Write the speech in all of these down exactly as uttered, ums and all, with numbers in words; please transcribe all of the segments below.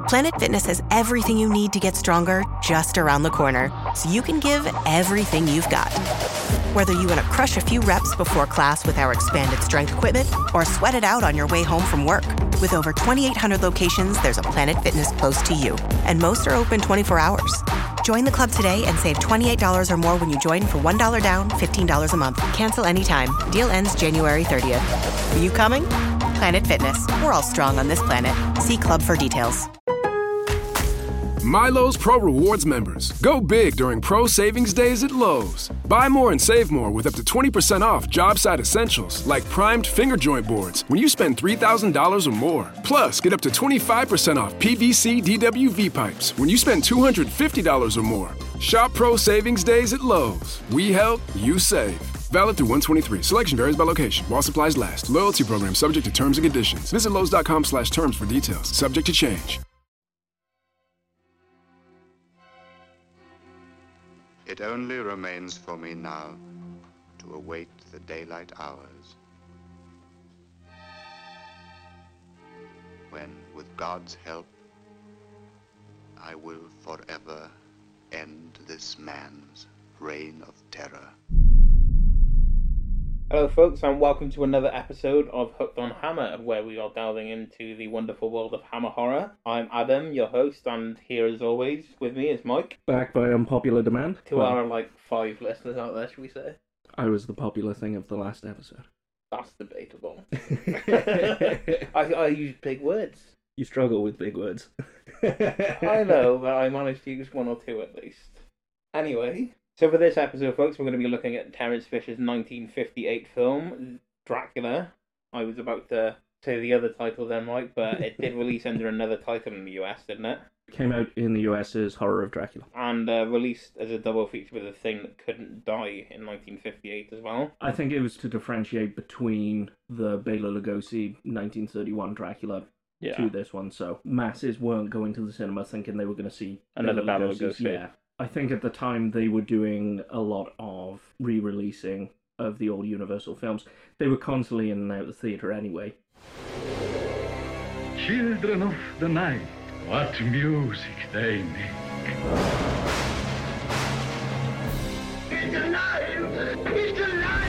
Planet Fitness has everything you need to get stronger just around the corner, so you can give everything you've got. Whether you want to crush a few reps before class with our expanded strength equipment or sweat it out on your way home from work. With over twenty-eight hundred locations, there's a Planet Fitness close to you. And most are open twenty-four hours. Join the club today and save twenty-eight dollars or more when you join for one dollar down, fifteen dollars a month. Cancel anytime. Deal ends January thirtieth. Are you coming? Planet Fitness. We're all strong on this planet. See club for details. Milo's Pro Rewards members. Go big during Pro Savings Days at Lowe's. Buy more and save more with up to twenty percent off job site essentials like primed finger joint boards when you spend three thousand dollars or more. Plus, get up to twenty-five percent off P V C D W V pipes when you spend two hundred fifty dollars or more. Shop Pro Savings Days at Lowe's. We help, you save. Valid through one twenty-three. Selection varies by location. While supplies last. Loyalty program subject to terms and conditions. Visit Lowe's.com slash terms for details. Subject to change. It only remains for me now to await the daylight hours, when, with God's help, I will forever end this man's reign of terror. Hello folks, and welcome to another episode of Hooked on Hammer, where we are delving into the wonderful world of Hammer horror. I'm Adam, your host, and here as always with me is Mike. Back by unpopular demand. To well, our like five listeners out there, should we say? I was the popular thing of the last episode. That's debatable. I, I use big words. You struggle with big words. I know, but I managed to use one or two at least. Anyway... So for this episode, folks, we're going to be looking at Terence Fisher's nineteen fifty-eight film, Dracula. I was about to say the other title then, Mike, but it did release under another title in the U S, didn't it? Came out in the U S as Horror of Dracula. And uh, released as a double feature with A Thing That Couldn't Die in nineteen fifty-eight as well. I think it was to differentiate between the Bela Lugosi nineteen thirty-one Dracula yeah. to this one, so masses weren't going to the cinema thinking they were going to see another Bela Lugosi. Yeah. I think at the time they were doing a lot of re-releasing of the old Universal films. They were constantly in and out of the theatre anyway. Children of the night, what music they make. He's alive! He's alive!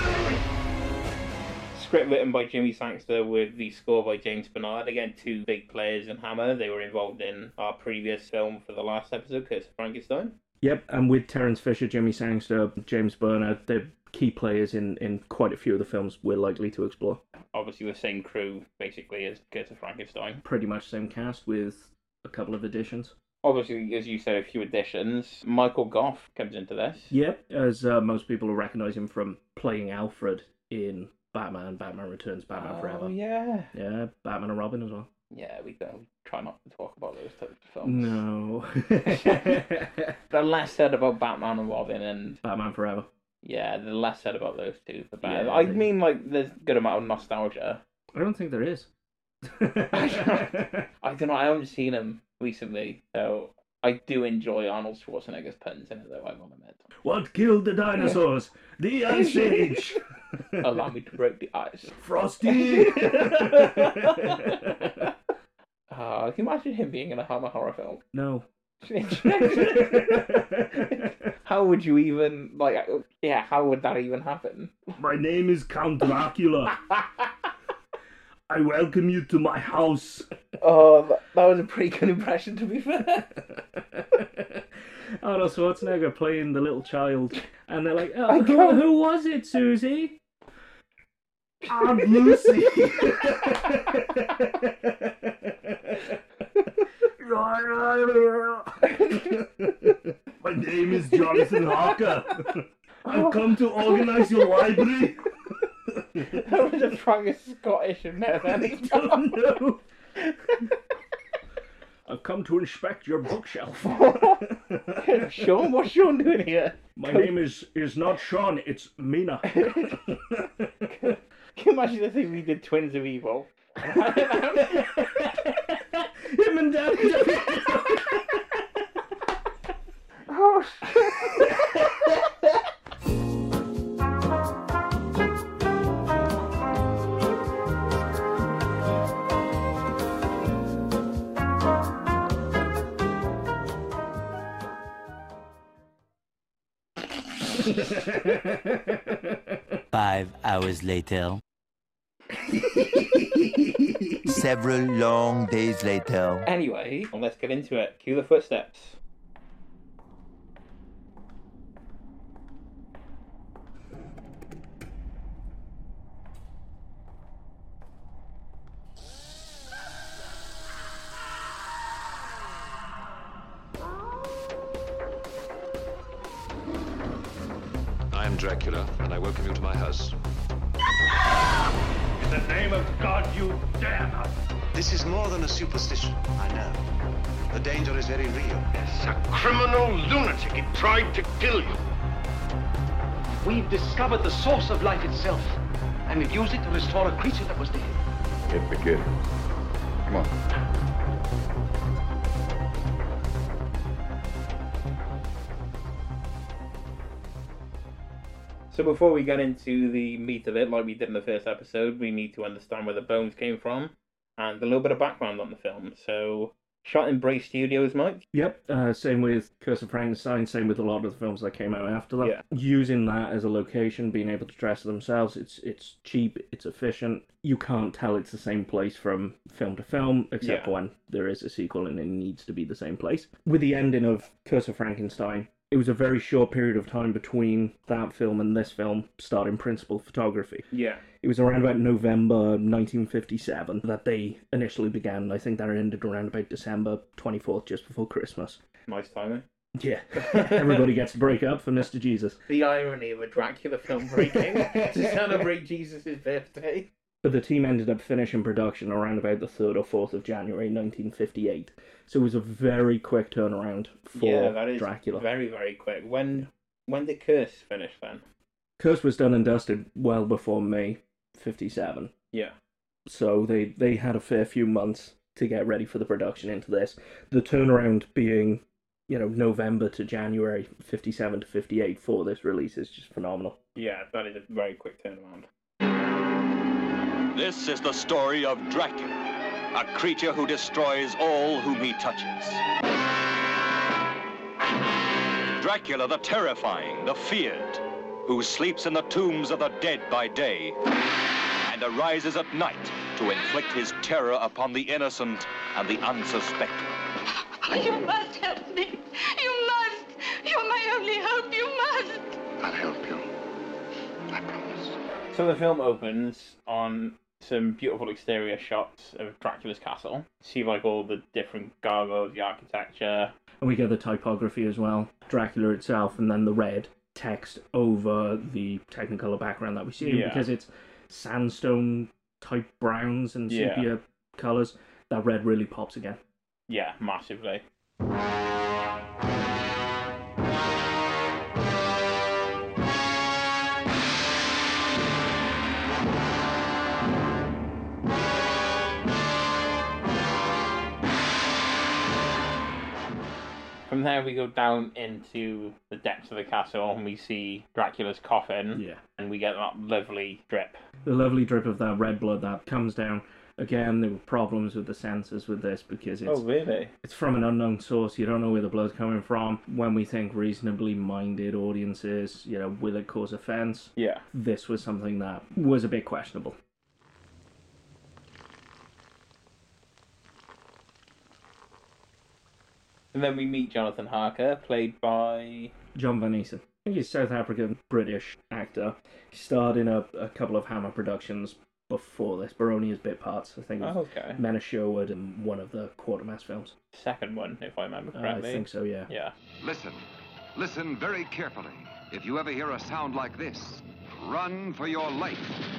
Script written by Jimmy Sangster with the score by James Bernard. Again, two big players in Hammer. They were involved in our previous film for the last episode, Curse of Frankenstein. Yep, and with Terence Fisher, Jimmy Sangster, James Bernard, they're key players in, in quite a few of the films we're likely to explore. Obviously the same crew, basically, as Curse of Frankenstein. Pretty much same cast with a couple of additions. Obviously, as you said, a few additions. Michael Gough comes into this. Yep, as uh, most people will recognise him from playing Alfred in Batman, Batman Returns, Batman oh, Forever. Oh, yeah. Yeah, Batman and Robin as well. Yeah, we don't try not to talk about those types of films. No. The less said about Batman and Robin and... Batman Forever. Yeah, the less said about those two, the better. Yeah, I they... mean, like, there's a good amount of nostalgia. I don't think there is. I don't know, I haven't seen them recently, so... I do enjoy Arnold Schwarzenegger's puns in it, though, I want to admit. What killed the dinosaurs? The Ice Age! Allow me to break the ice. Frosty! uh, can you imagine him being in a Hammer horror film? No. How would you even, like, yeah, how would that even happen? My name is Count Dracula. I welcome you to my house. Oh, that was a pretty good impression, to be fair. Arnold Schwarzenegger playing the little child, and they're like, oh, who, who was it, Susie? Aunt Lucy. My name is Jonathan Harker. I've come to organise your library. That was a strong Scottish in there, then. I don't know. I've come to inspect your bookshelf. Sean, what's Sean doing here? My come... name is, is not Sean, it's Mina. Can you imagine the thing we did Twins of Evil? Him and Dad. Oh, Five hours later. Several long days later. Anyway, well, let's get into it. Cue the footsteps. I am Dracula, and I welcome you to my house. In the name of God, you dare not! This is more than a superstition, I know. The danger is very real. It's a criminal lunatic. He tried to kill you. We've discovered the source of life itself, and we've used it to restore a creature that was dead. It begins. Come on. So before we get into the meat of it, like we did in the first episode, we need to understand where the bones came from and a little bit of background on the film. So, shot in Bray Studios, Mike? Yep, uh, same with Curse of Frankenstein, same with a lot of the films that came out after that. Yeah. Using that as a location, being able to dress themselves, it's it's cheap, it's efficient. You can't tell it's the same place from film to film, except Yeah. for when there is a sequel and it needs to be the same place. With the ending of Curse of Frankenstein, it was a very short period of time between that film and this film starting principal photography. Yeah. It was around about November nineteen fifty-seven that they initially began. I think that ended around about December twenty-fourth, just before Christmas. Nice timing. Yeah. Everybody gets to break up for Mister Jesus. The irony of a Dracula film breaking to celebrate Jesus' birthday. But the team ended up finishing production around about the third or fourth of January nineteen fifty-eight. So it was a very quick turnaround for yeah, that is Dracula. Very, very quick. When when did Curse finish then? Curse was done and dusted well before May fifty-seven. Yeah. So they, they had a fair few months to get ready for the production into this. The turnaround being, you know, November to January fifty-seven to fifty-eight for this release is just phenomenal. Yeah, that is a very quick turnaround. This is the story of Dracula, a creature who destroys all whom he touches. Dracula the terrifying, the feared, who sleeps in the tombs of the dead by day and arises at night to inflict his terror upon the innocent and the unsuspecting. You must help me. You must. You're my only hope. You must. I'll help you. I promise. So the film opens on some beautiful exterior shots of Dracula's castle. See like all the different gargoyles, the architecture. And we get the typography as well. Dracula itself, and then the red text over the Technicolor background that we see. Yeah. Because it's sandstone type browns and Yeah. sepia colours. That red really pops again. Yeah, massively. From there we go down into the depths of the castle and we see Dracula's coffin. Yeah. And we get that lovely drip. The lovely drip of that red blood that comes down. Again, there were problems with the censors with this because it's Oh, really? it's from an unknown source. You don't know where the blood's coming from. When we think reasonably minded audiences, you know, will it cause offence? Yeah. This was something that was a bit questionable. And then we meet Jonathan Harker, played by John Van Essen. I think he's a South African British actor. He starred in a, a couple of Hammer productions before this. Baronia's bit parts, I think. Oh, okay. Men of Sherwood and one of the Quatermass films. Second one, if I remember correctly. Uh, I think so, yeah. Yeah. Listen. Listen very carefully. If you ever hear a sound like this, run for your life.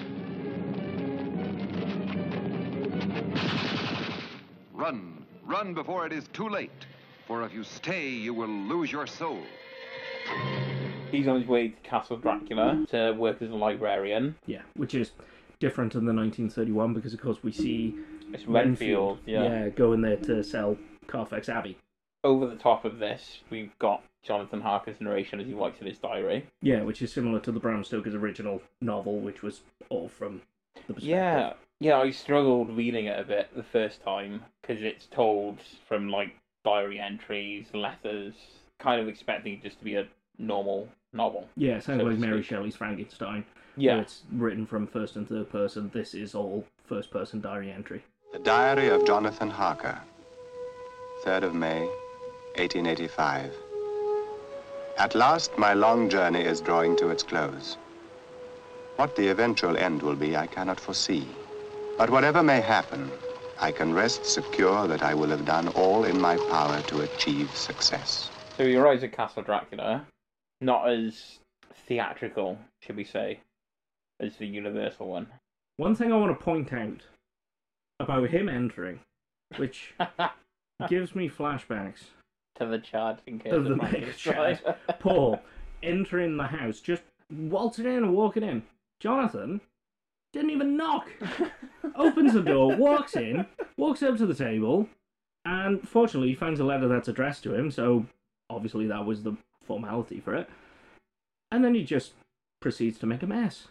Run. Run before it is too late. For if you stay, you will lose your soul. He's on his way to Castle Dracula to work as a librarian. Yeah, which is different in the nineteen thirty-one because, of course, we see It's Renfield, yeah. yeah, going there to sell Carfax Abbey. Over the top of this, we've got Jonathan Harker's narration as he writes in his diary. Yeah, which is similar to the Bram Stoker's original novel, which was all from the perspective. Yeah, yeah, I struggled reading it a bit the first time because it's told from like diary entries, letters, kind of expecting it just to be a normal novel. Yeah, sounds so like to Mary speak. Shelley's Frankenstein. Yeah. Where it's written from first and third person. This is all first person diary entry. The Diary of Jonathan Harker, third of May, eighteen eighty-five. At last, my long journey is drawing to its close. What the eventual end will be, I cannot foresee. But whatever may happen, I can rest secure that I will have done all in my power to achieve success. So he arrives at Castle Dracula, not as theatrical, should we say, as the Universal one. One thing I want to point out about him entering, which gives me flashbacks To the Chad in case of of the Michael big Stride. Chad. Paul entering the house, just waltzing in and walking in. Jonathan didn't even knock. Opens the door, walks in, walks up to the table, and fortunately he finds a letter that's addressed to him, so obviously that was the formality for it. And then he just proceeds to make a mess.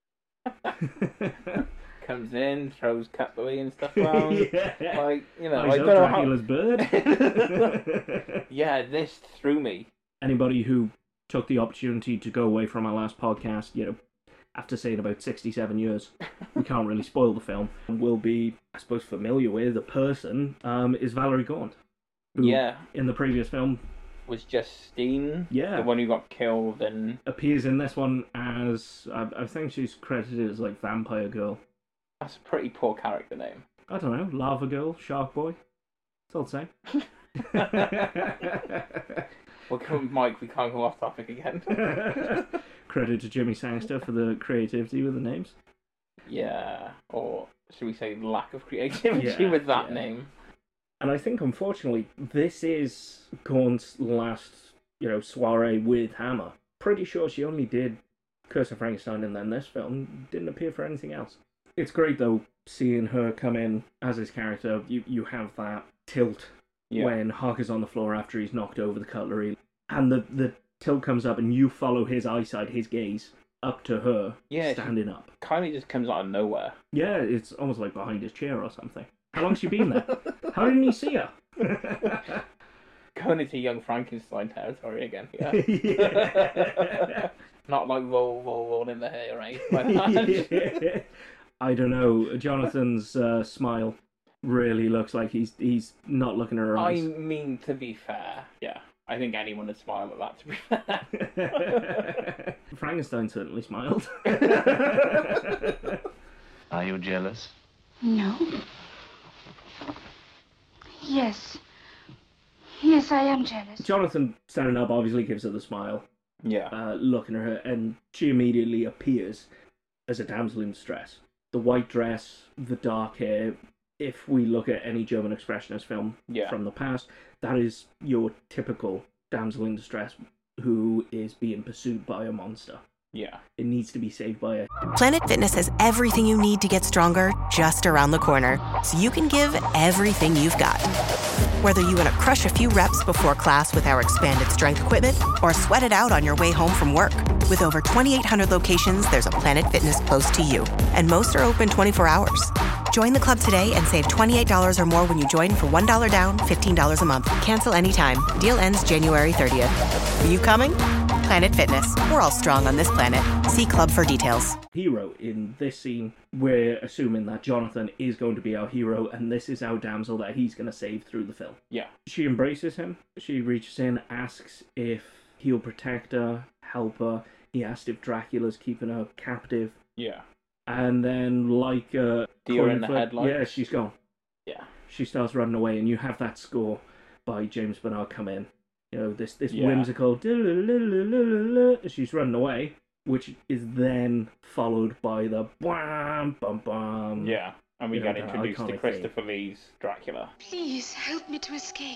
Comes in, throws cutlery and stuff around. Yeah. Like, you know, Eyes I up don't know Dracula's how... Yeah, this threw me. Anybody who took the opportunity to go away from our last podcast, you know, after saying about sixty-seven years, we can't really spoil the film, will be, I suppose, familiar with the person, um, is Valerie Gaunt. Who, Yeah. in the previous film, Was Justine Yeah. the one who got killed and... appears in this one as, I, I think she's credited as, like, Vampire Girl. That's a pretty poor character name. I don't know, Lava Girl, Shark Boy. It's all the same. Well, come, Mike, we can't go off topic again. Credit to Jimmy Sangster for the creativity with the names. Yeah, or should we say lack of creativity Yeah, with that yeah. name. And I think, unfortunately, this is Gaunt's last, you know, soiree with Hammer. Pretty sure she only did Curse of Frankenstein and then this film. Didn't appear for anything else. It's great, though, seeing her come in as his character. You, you have that tilt Yeah. when Harker's on the floor after he's knocked over the cutlery. And the, the tilt comes up and you follow his eyesight, his gaze, up to her, Yeah, she- standing up. Kind of just comes out of nowhere. Yeah, it's almost like behind his chair or something. How long's she been there? How didn't he see her? Going into young Frankenstein territory again. Yeah. Yeah. Not like roll, roll, roll in the hair, right? Like that. Yeah. I don't know. Jonathan's uh, smile really looks like he's he's not looking at her I eyes. mean, to be fair, yeah. I think anyone would smile at that, to be fair. Frankenstein certainly smiled. Are you jealous? No. Yes. Yes, I am jealous. Jonathan, standing up, obviously gives her the smile. Yeah. Uh, looking at her, and she immediately appears as a damsel in distress. The white dress, the dark hair. If we look at any German expressionist film Yeah. from the past, that is your typical damsel in distress who is being pursued by a monster. Yeah. It needs to be saved by a... Planet Fitness has everything you need to get stronger just around the corner, so you can give everything you've got. Whether you want to crush a few reps before class with our expanded strength equipment or sweat it out on your way home from work. With over twenty-eight hundred locations, there's a Planet Fitness close to you, and most are open twenty-four hours. Join the club today and save twenty-eight dollars or more when you join for one dollar down, fifteen dollars a month. Cancel anytime. Deal ends January thirtieth. Are you coming? Planet Fitness. We're all strong on this planet. See club for details. Hero in this scene, we're assuming that Jonathan is going to be our hero, and this is our damsel that he's going to save through the film. Yeah. She embraces him. She reaches in, asks if he'll protect her, help her. He asked if Dracula's keeping her captive. Yeah. And then, like uh, Deer in the Cornflake- headlights. yeah, she's gone. Yeah. She starts running away, and you have that score by James Bernard come in. You know, this this Yeah. whimsical as she's running away, which is then followed by the bam bum bum. Yeah. And we You get know, the introduced to iconic Christopher Lee's Dracula. Please help me to escape.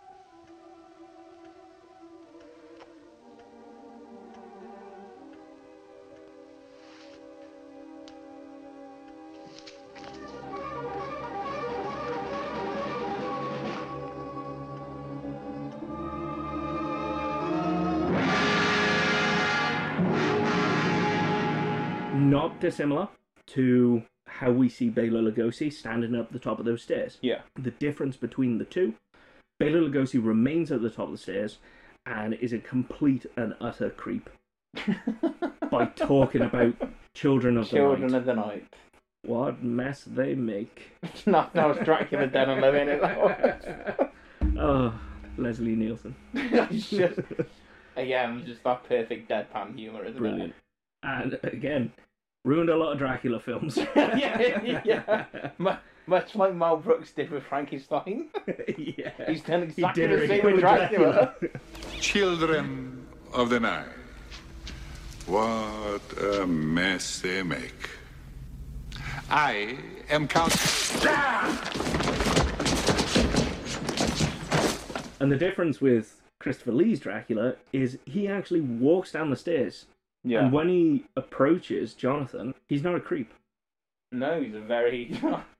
Not dissimilar to how we see Bela Lugosi standing up the top of those stairs. Yeah. The difference between the two, Bela Lugosi remains at the top of the stairs and is a complete and utter creep by talking about Children of the Children Night. of the Night. What mess they make. no, that was Dracula Dead and Living it. That Oh, Leslie Nielsen. was just, again, just that perfect deadpan humour, isn't Brilliant. And again, ruined a lot of Dracula films. it? yeah, yeah. M- much like Mel Brooks did with Frankenstein. yeah. He's done He exactly did it the again same with with Dracula. Children of the Night. What a mess they make. I am Count... And the difference with Christopher Lee's Dracula is he actually walks down the stairs. Yeah. And when he approaches Jonathan, he's not a creep. No, he's a very...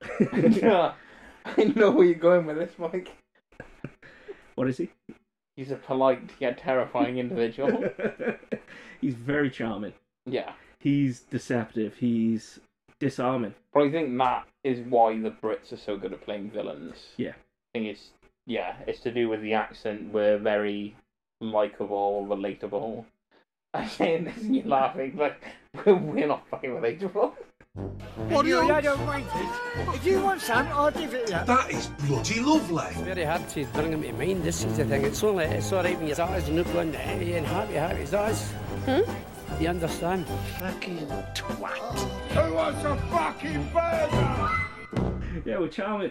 I know where you're going with this, Mike. What is he? He's a polite yet terrifying individual. He's very charming. Yeah. He's deceptive. He's disarming. But I think that is why the Brits are so good at playing villains. Yeah. I think it's, yeah, it's to do with the accent. We're very likeable, relatable. I'm saying this and you're laughing, but we're not fucking relatable. What do you... I don't mind it. If you want some, I'll give it you. That is bloody lovely. It's very hard to bring them to mind, this is the thing. It's only, it's alright when you're starting to look on and happy, happy. That's... Hmm? You understand? Fucking twat. Who wants a fucking burger? Yeah, we're charming.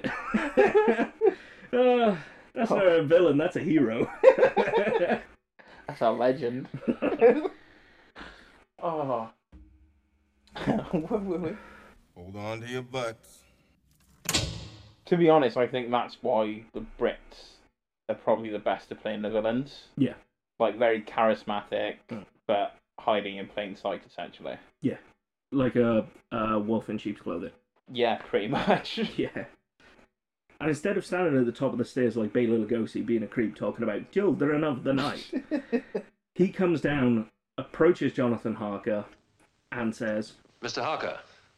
uh, that's not a villain, that's a hero. That's a legend. Oh. Hold on to your butts. To be honest, I think that's why the Brits are probably the best at playing the villains. Yeah. Like, very charismatic, mm. but hiding in plain sight, essentially. Yeah. Like a, a wolf in sheep's clothing. Yeah, pretty much. Yeah. And instead of standing at the top of the stairs like Bela Lugosi being a creep talking about Children of the Night, he comes down, approaches Jonathan Harker, and says, Mister Harker,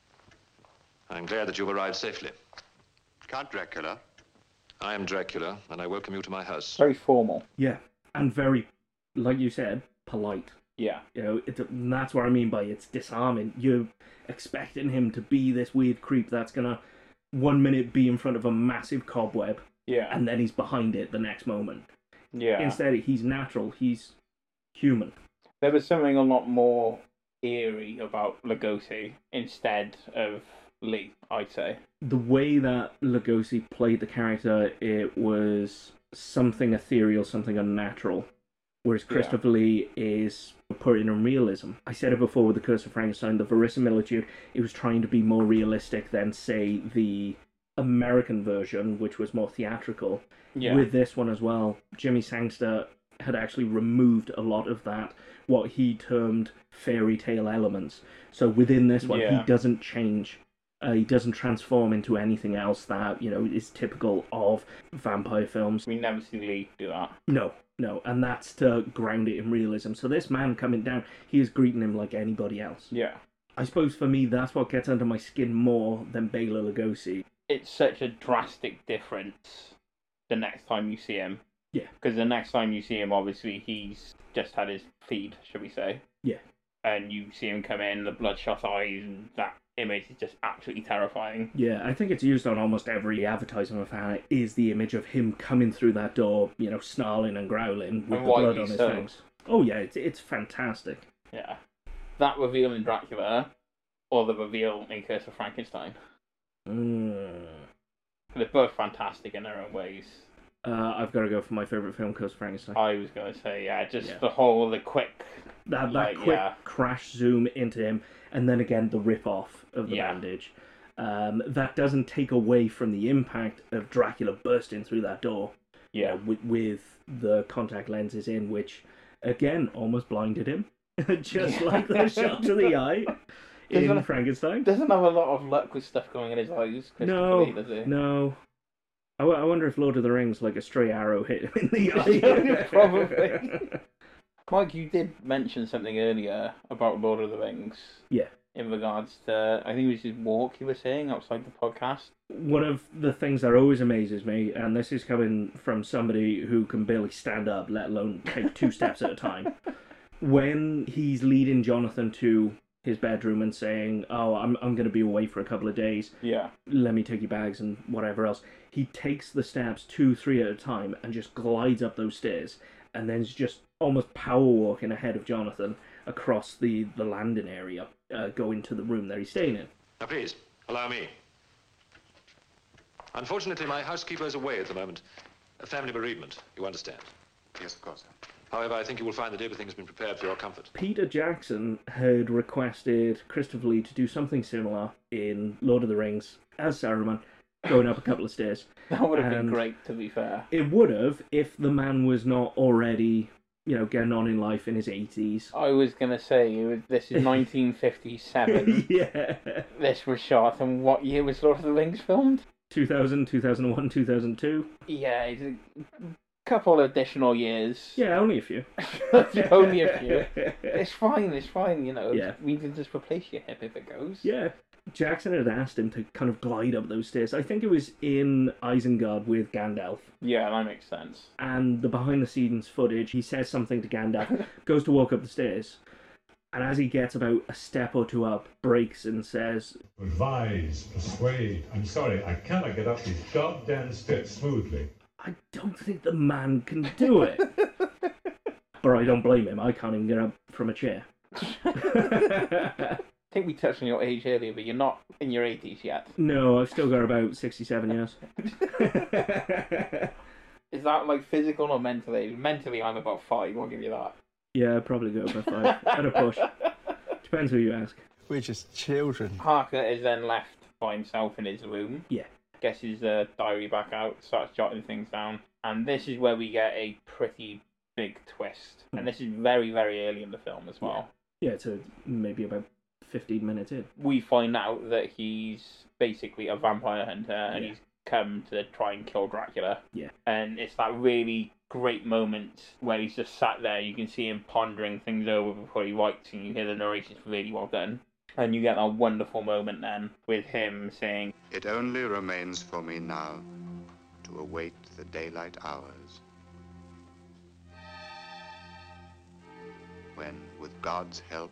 I'm glad that you've arrived safely. Count Dracula. I am Dracula, and I welcome you to my house. Very formal. Yeah, and very, like you said, polite. Yeah. You know, it, and that's what I mean by it's disarming. You're expecting him to be this weird creep that's gonna, one minute be in front of a massive cobweb, yeah, and then he's behind it the next moment. Yeah. Instead, he's natural. He's human. There was something a lot more eerie about Lugosi instead of Lee, I'd say. The way that Lugosi played the character, it was something ethereal, something unnatural. Whereas Christopher yeah. Lee is putting in realism. I said it before with The Curse of Frankenstein, the verisimilitude, it was trying to be more realistic than, say, the American version, which was more theatrical. Yeah. With this one as well, Jimmy Sangster had actually removed a lot of that, what he termed fairy tale elements. So within this one, yeah. he doesn't change. Uh, he doesn't transform into anything else that, you know, is typical of vampire films. We never see Lee do that. No, no, and that's to ground it in realism. So this man coming down, he is greeting him like anybody else. Yeah. I suppose for me, that's what gets under my skin more than Bela Lugosi. It's such a drastic difference the next time you see him. Yeah. Because the next time you see him, obviously, he's just had his feed, should we say. Yeah. And you see him come in, the bloodshot eyes, and that image is just absolutely terrifying. Yeah, I think it's used on almost every advertising I've had, is the image of him coming through that door, you know, snarling and growling with and the blood on his so. face. Oh yeah, it's, it's fantastic. Yeah. That reveal in Dracula, or the reveal in Curse of Frankenstein. Mm. They're both fantastic in their own ways. Uh, I've got to go for my favourite film, Curse of Frankenstein. I was going to say, yeah, just yeah. the whole, the quick... That, that like, quick yeah. crash zoom into him, and then again the rip-off of the yeah. bandage. Um, that doesn't take away from the impact of Dracula bursting through that door. Yeah. You know, with, with the contact lenses in, which, again, almost blinded him. Just like the shot to the eye in doesn't, Frankenstein. Doesn't have a lot of luck with stuff going in his eyes. No, Lee, does he? no. I, w- I wonder if Lord of the Rings, like a stray arrow, hit him in the eye. Probably. Mike, you did mention something earlier about Lord of the Rings. Yeah. In regards to, I think it was his walk you were saying outside the podcast. One of the things that always amazes me, and this is coming from somebody who can barely stand up, let alone take two steps at a time, When he's leading Jonathan to his bedroom and saying, oh, I'm I'm going to be away for a couple of days. Yeah. Let me take your bags and whatever else. He takes the steps two, three at a time and just glides up those stairs and then is just almost power walking ahead of Jonathan across the, the landing area, uh, going to the room that he's staying in. Now, please, allow me. Unfortunately, my housekeeper is away at the moment. A family bereavement, you understand? Yes, of course, sir. However, I think you will find that everything has been prepared for your comfort. Peter Jackson had requested Christopher Lee to do something similar in Lord of the Rings as Saruman, going up a couple of stairs. That would have been And great, to be fair. It would have if the man was not already, you know, getting on in life in his eighties. I was going to say, it was, this is nineteen fifty-seven. Yeah. This was shot, and what year was Lord of the Rings filmed? two thousand, two thousand one, two thousand two. Yeah, it's a couple additional years. Yeah, only a few. Only a few. It's fine, it's fine, you know. Yeah. We can just replace your hip if it goes. Yeah. Jackson had asked him to kind of glide up those stairs. I think it was in Isengard with Gandalf. Yeah, that makes sense. And the behind-the-scenes footage, he says something to Gandalf, goes to walk up the stairs, and as he gets about a step or two up, breaks and says, Advise, persuade. I'm sorry, I cannot get up these goddamn steps smoothly. I don't think the man can do it. But I don't blame him. I can't even get up from a chair. I think we touched on your age earlier, but you're not in your eighties yet. No, I've still got about sixty-seven years. Is that like physical or mental age? Mentally, I'm about five, I'll give you that. Yeah, I'd probably go for five. At a push. Depends who you ask. We're just children. Harker is then left by himself in his room. Yeah. Gets his uh, diary back out, starts jotting things down. And this is where we get a pretty big twist. And this is very, very early in the film as well. Yeah, it's a, maybe about fifteen minutes in. We find out that he's basically a vampire hunter and Yeah. he's come to try and kill Dracula. Yeah. And it's that really great moment where he's just sat there. You can see him pondering things over before he writes, and you hear the narration's really well done. And you get that wonderful moment then with him saying, It only remains for me now to await the daylight hours, when, with God's help,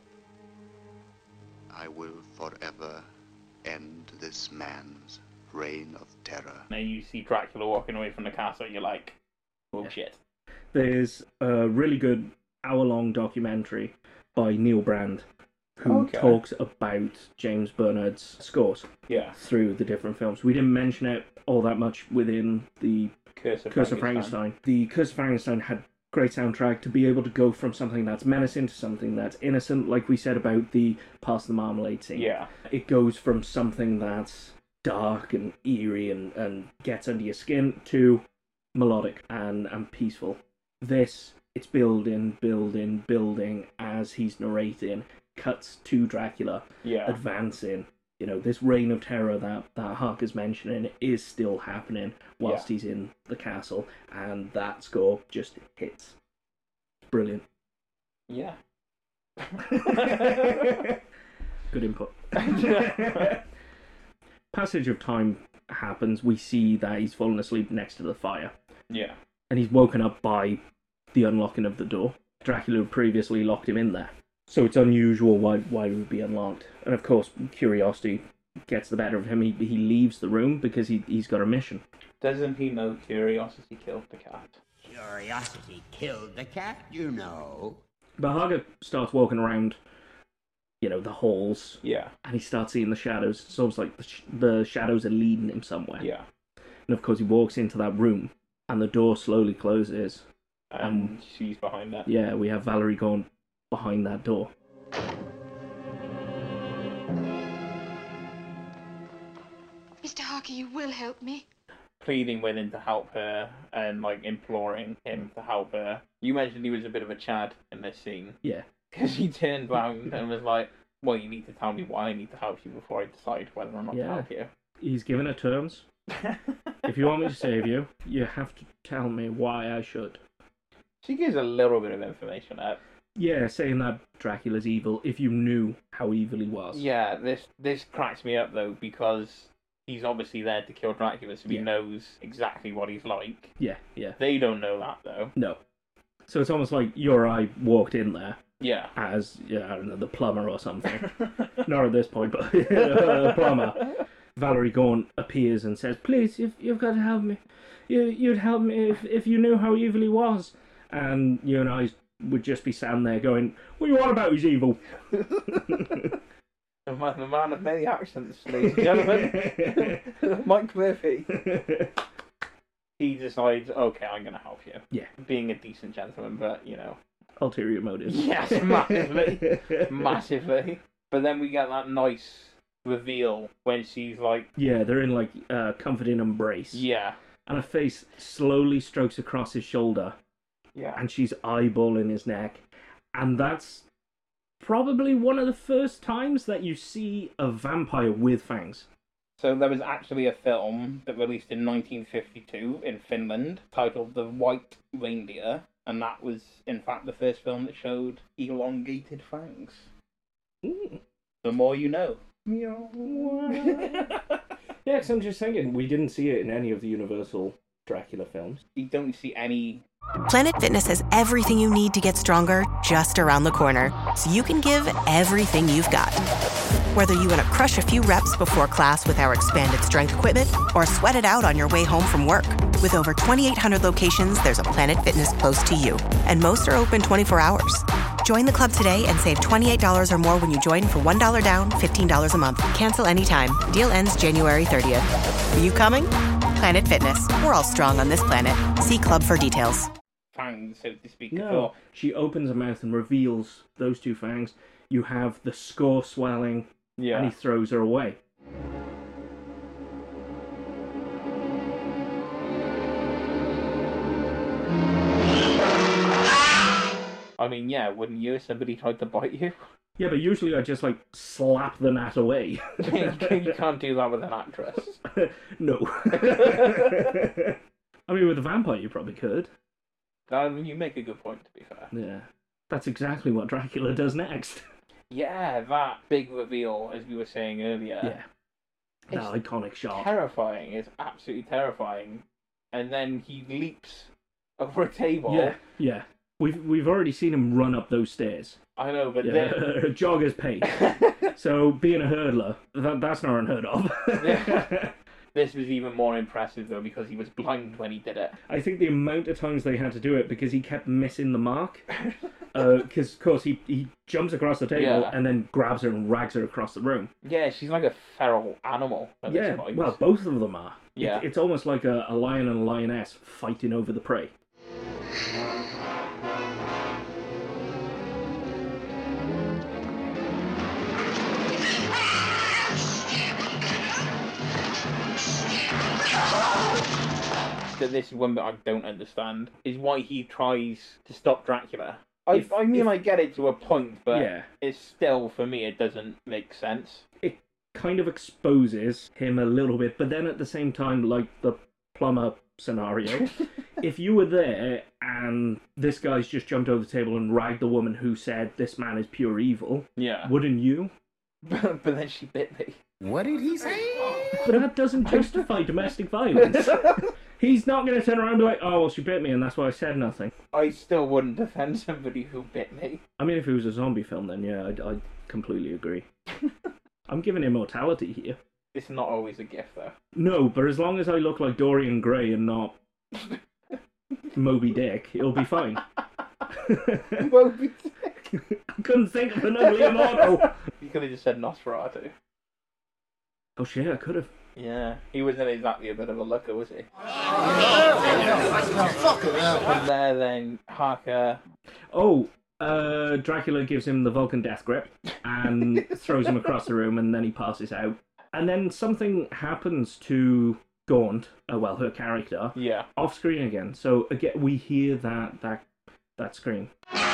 I will forever end this man's reign of terror. and you see Dracula walking away from the castle, and you're like, oh shit. There's a really good hour-long documentary by Neil Brand who Okay. talks about James Bernard's scores Yeah. through the different films. We didn't mention it all that much within the Curse of Curse of Frankenstein. Frankenstein. The Curse of Frankenstein had great soundtrack to be able to go from something that's menacing to something that's innocent, like we said about the Pass the Marmalade scene. Yeah. It goes from something that's dark and eerie and, and gets under your skin to melodic and, and peaceful. This, it's building, building, building as he's narrating, cuts to Dracula, Yeah. advancing. You know, this reign of terror that, that Harker's mentioning is still happening whilst Yeah. he's in the castle, and that score just hits. Brilliant. Yeah. Good input. Passage of time happens. We see that he's fallen asleep next to the fire. Yeah. And he's woken up by the unlocking of the door. Dracula had previously locked him in there. So it's unusual why why it would be unlocked. And of course, curiosity gets the better of him. He, he leaves the room because he, he's got a mission. Doesn't he know curiosity killed the cat? Curiosity killed the cat, you know. But Harker starts walking around, you know, the halls. Yeah. And he starts seeing the shadows. It's almost like the, sh- the shadows are leading him somewhere. Yeah. And of course, he walks into that room, and the door slowly closes. And she's behind that. Yeah, we have Valerie going behind that door. Mister Harker, you will help me. Pleading with him to help her and like imploring him to help her. You mentioned he was a bit of a Chad in this scene. Yeah. Because he turned round and was like, well, you need to tell me why I need to help you before I decide whether or not to Yeah. help you. He's given her terms. If you want me to save you, you have to tell me why I should. She gives a little bit of information out. Yeah, saying that Dracula's evil if you knew how evil he was. Yeah, this this cracks me up though, because he's obviously there to kill Dracula, so he Yeah. knows exactly what he's like. Yeah, yeah. They don't know that though. No. So it's almost like you or I walked in there, Yeah. As, yeah, I don't know, the plumber or something. Not at this point, but the plumber. Valerie Gaunt appears and says, "Please, you've, you've got to help me. You, you'd help me if, if you knew how evil he was." And you and I would just be sat there going, "What do you want about his evil?" The man, the man of many accents, ladies and gentlemen. Mike Murphy. He decides, okay, I'm going to help you. Yeah. Being a decent gentleman, but, you know. Ulterior motives. Yes, massively. Massively. But then we get that nice reveal when she's like... Yeah, they're in, like, uh, comforting embrace. Yeah. And her face slowly strokes across his shoulder. Yeah. And she's eyeballing his neck. And that's probably one of the first times that you see a vampire with fangs. So there was actually a film that released in nineteen fifty-two in Finland titled The White Reindeer, and that was, in fact, the first film that showed elongated fangs. Ooh. The more you know. Yeah, because I'm just thinking, we didn't see it in any of the Universal Dracula films. You don't see any... Planet Fitness has everything you need to get stronger just around the corner, so you can give everything you've got. Whether you want to crush a few reps before class with our expanded strength equipment or sweat it out on your way home from work. With over twenty-eight hundred locations, there's a Planet Fitness close to you, and most are open twenty-four hours. Join the club today and save twenty-eight dollars or more when you join for one dollar down, fifteen dollars a month. Cancel anytime. Deal ends January thirtieth. Are you coming? Planet Fitness. We're all strong on this planet. See club for details. Fangs, so to speak. No, she opens her mouth and reveals those two fangs. You have the score swelling, yeah. and he throws her away. I mean, yeah, wouldn't you if somebody tried to bite you? Yeah, but usually I just, like, slap the gnat away. You can't do that with an actress. No. I mean, with a vampire you probably could. Um, you make a good point, to be fair. Yeah. That's exactly what Dracula does next. Yeah, that big reveal, as we were saying earlier. Yeah. That it's iconic shot. Terrifying. It's absolutely terrifying. And then he leaps over a table. Yeah, yeah. We've we've already seen him run up those stairs. I know, but yeah, then... jogger's pace. So being a hurdler, that that's not unheard of. Yeah. This was even more impressive, though, because he was blind when he did it. I think the amount of times they had to do it because he kept missing the mark. Because, uh, of course, he, he jumps across the table Yeah. and then grabs her and rags her across the room. Yeah, she's like a feral animal at Yeah, this point. well, both of them are. Yeah. It, it's almost like a, a lion and a lioness fighting over the prey. That this is one bit I don't understand, is why he tries to stop Dracula. I, if, I mean, if, I get it to a point, but yeah. it's still, for me, it doesn't make sense. It kind of exposes him a little bit, but then at the same time, like the plumber scenario, if you were there and this guy's just jumped over the table and ragged the woman who said this man is pure evil, yeah, wouldn't you? But then she bit me. What did he say? But that doesn't justify domestic violence. He's not going to turn around and be like, oh, well, she bit me and that's why I said nothing. I still wouldn't defend somebody who bit me. I mean, if it was a zombie film, then yeah, I'd, I'd completely agree. I'm giving immortality here. It's not always a gift, though. No, but as long as I look like Dorian Gray and not Moby Dick, it'll be fine. Moby Dick? I couldn't think of an ugly immortal. You could have just said Nosferatu. Oh shit, I could have. Yeah, he wasn't exactly a bit of a looker, was he? Fucking hell. From there, then, Harker... Oh, uh, Dracula gives him the Vulcan death grip and throws him across the room, and then he passes out. And then something happens to Gaunt, uh, well, her character, yeah, off screen again. So again, we hear that that that scream.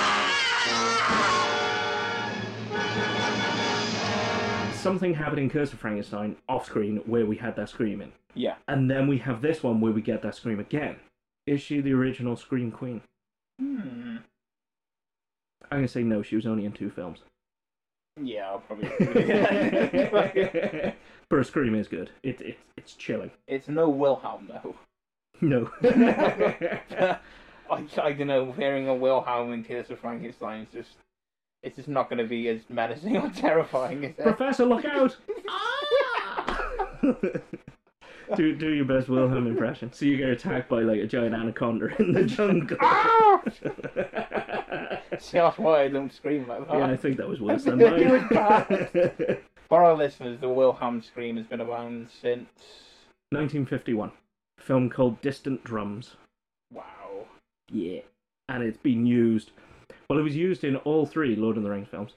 Something happened in Curse of Frankenstein off screen where we had that screaming. Yeah. And then we have this one where we get that scream again. Is she the original Scream Queen? Hmm. I'm going to say no, she was only in two films. Yeah, I'll probably... But her scream is good. It, it, it's chilling. It's no Wilhelm, though. No. I, I don't know, hearing a Wilhelm in Curse of Frankenstein is just... it's just not going to be as menacing or terrifying, is it? Professor, look out! do do your best Wilhelm impression. So you get attacked by like a giant anaconda in the jungle. See, that's why I don't scream like that. Yeah, I think that was worse than It mine. was bad. For our listeners, the Wilhelm scream has been around since... nineteen fifty-one. A film called Distant Drums. Wow. Yeah. And it's been used... Well, it was used in all three Lord of the Rings films.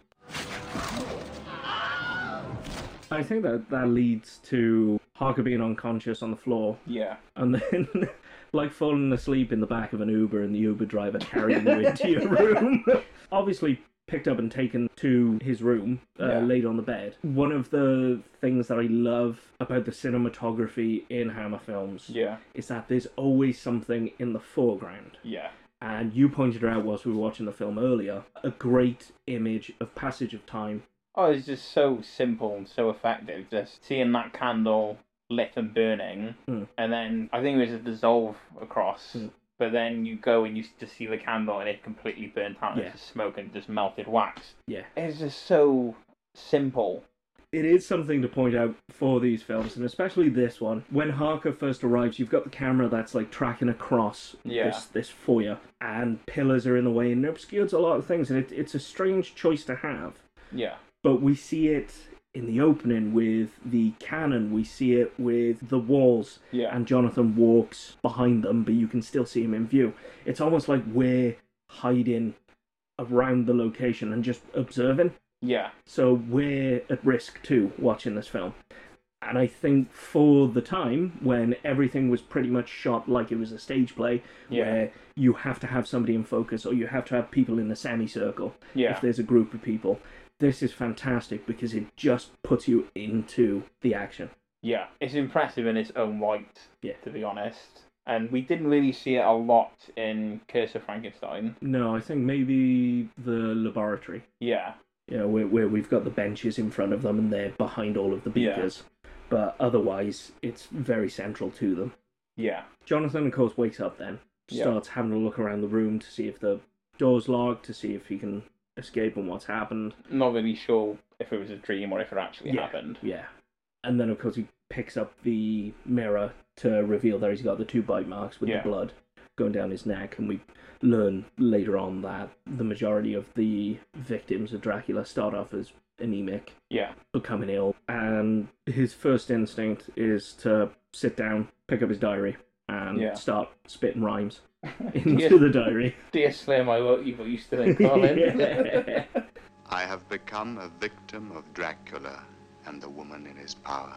I think that that leads to Harker being unconscious on the floor. Yeah. And then, like, falling asleep in the back of an Uber and the Uber driver carrying you into your room. Obviously picked up and taken to his room, uh, Yeah. laid on the bed. One of the things that I love about the cinematography in Hammer films Yeah. is that there's always something in the foreground. Yeah. And you pointed out whilst we were watching the film earlier, a great image of passage of time. Oh, it's just so simple and so effective. Just seeing that candle lit and burning, Mm. and then I think it was a dissolve across. Mm. But then you go and you just see the candle and it completely burnt out. Yeah. It's just smoke and just melted wax. Yeah. It's just so simple. It is something to point out for these films, and especially this one. When Harker first arrives, you've got the camera that's like tracking across Yeah. this, this foyer, and pillars are in the way, and it obscures a lot of things, and it, it's a strange choice to have. Yeah. But we see it in the opening with the cannon, we see it with the walls, Yeah. and Jonathan walks behind them, but you can still see him in view. It's almost like we're hiding around the location and just observing. Yeah. So we're at risk too, watching this film. And I think for the time, when everything was pretty much shot like it was a stage play, Yeah. where you have to have somebody in focus, or you have to have people in a semicircle, Yeah. if there's a group of people, this is fantastic because it just puts you into the action. Yeah. It's impressive in its own right, Yeah. to be honest. And we didn't really see it a lot in Curse of Frankenstein. No, I think maybe the laboratory. Yeah. You know, where, where we've got the benches in front of them and they're behind all of the Yeah. beakers. But otherwise, it's very central to them. Yeah. Jonathan, of course, wakes up then. Yeah. Starts having a look around the room to see if the door's locked, to see if he can escape and what's happened. Not really sure if it was a dream or if it actually Yeah. happened. Yeah. And then, of course, he picks up the mirror to reveal that he's got the two bite marks with Yeah. the blood going down his neck. And we learn later on that the majority of the victims of Dracula start off as anemic, Yeah. becoming ill, and his first instinct is to sit down, pick up his diary, and Yeah. start spitting rhymes into Dear- the diary. Dear Slim, I wrote you, but you still ain't calling. Yeah. I have become a victim of Dracula and the woman in his power.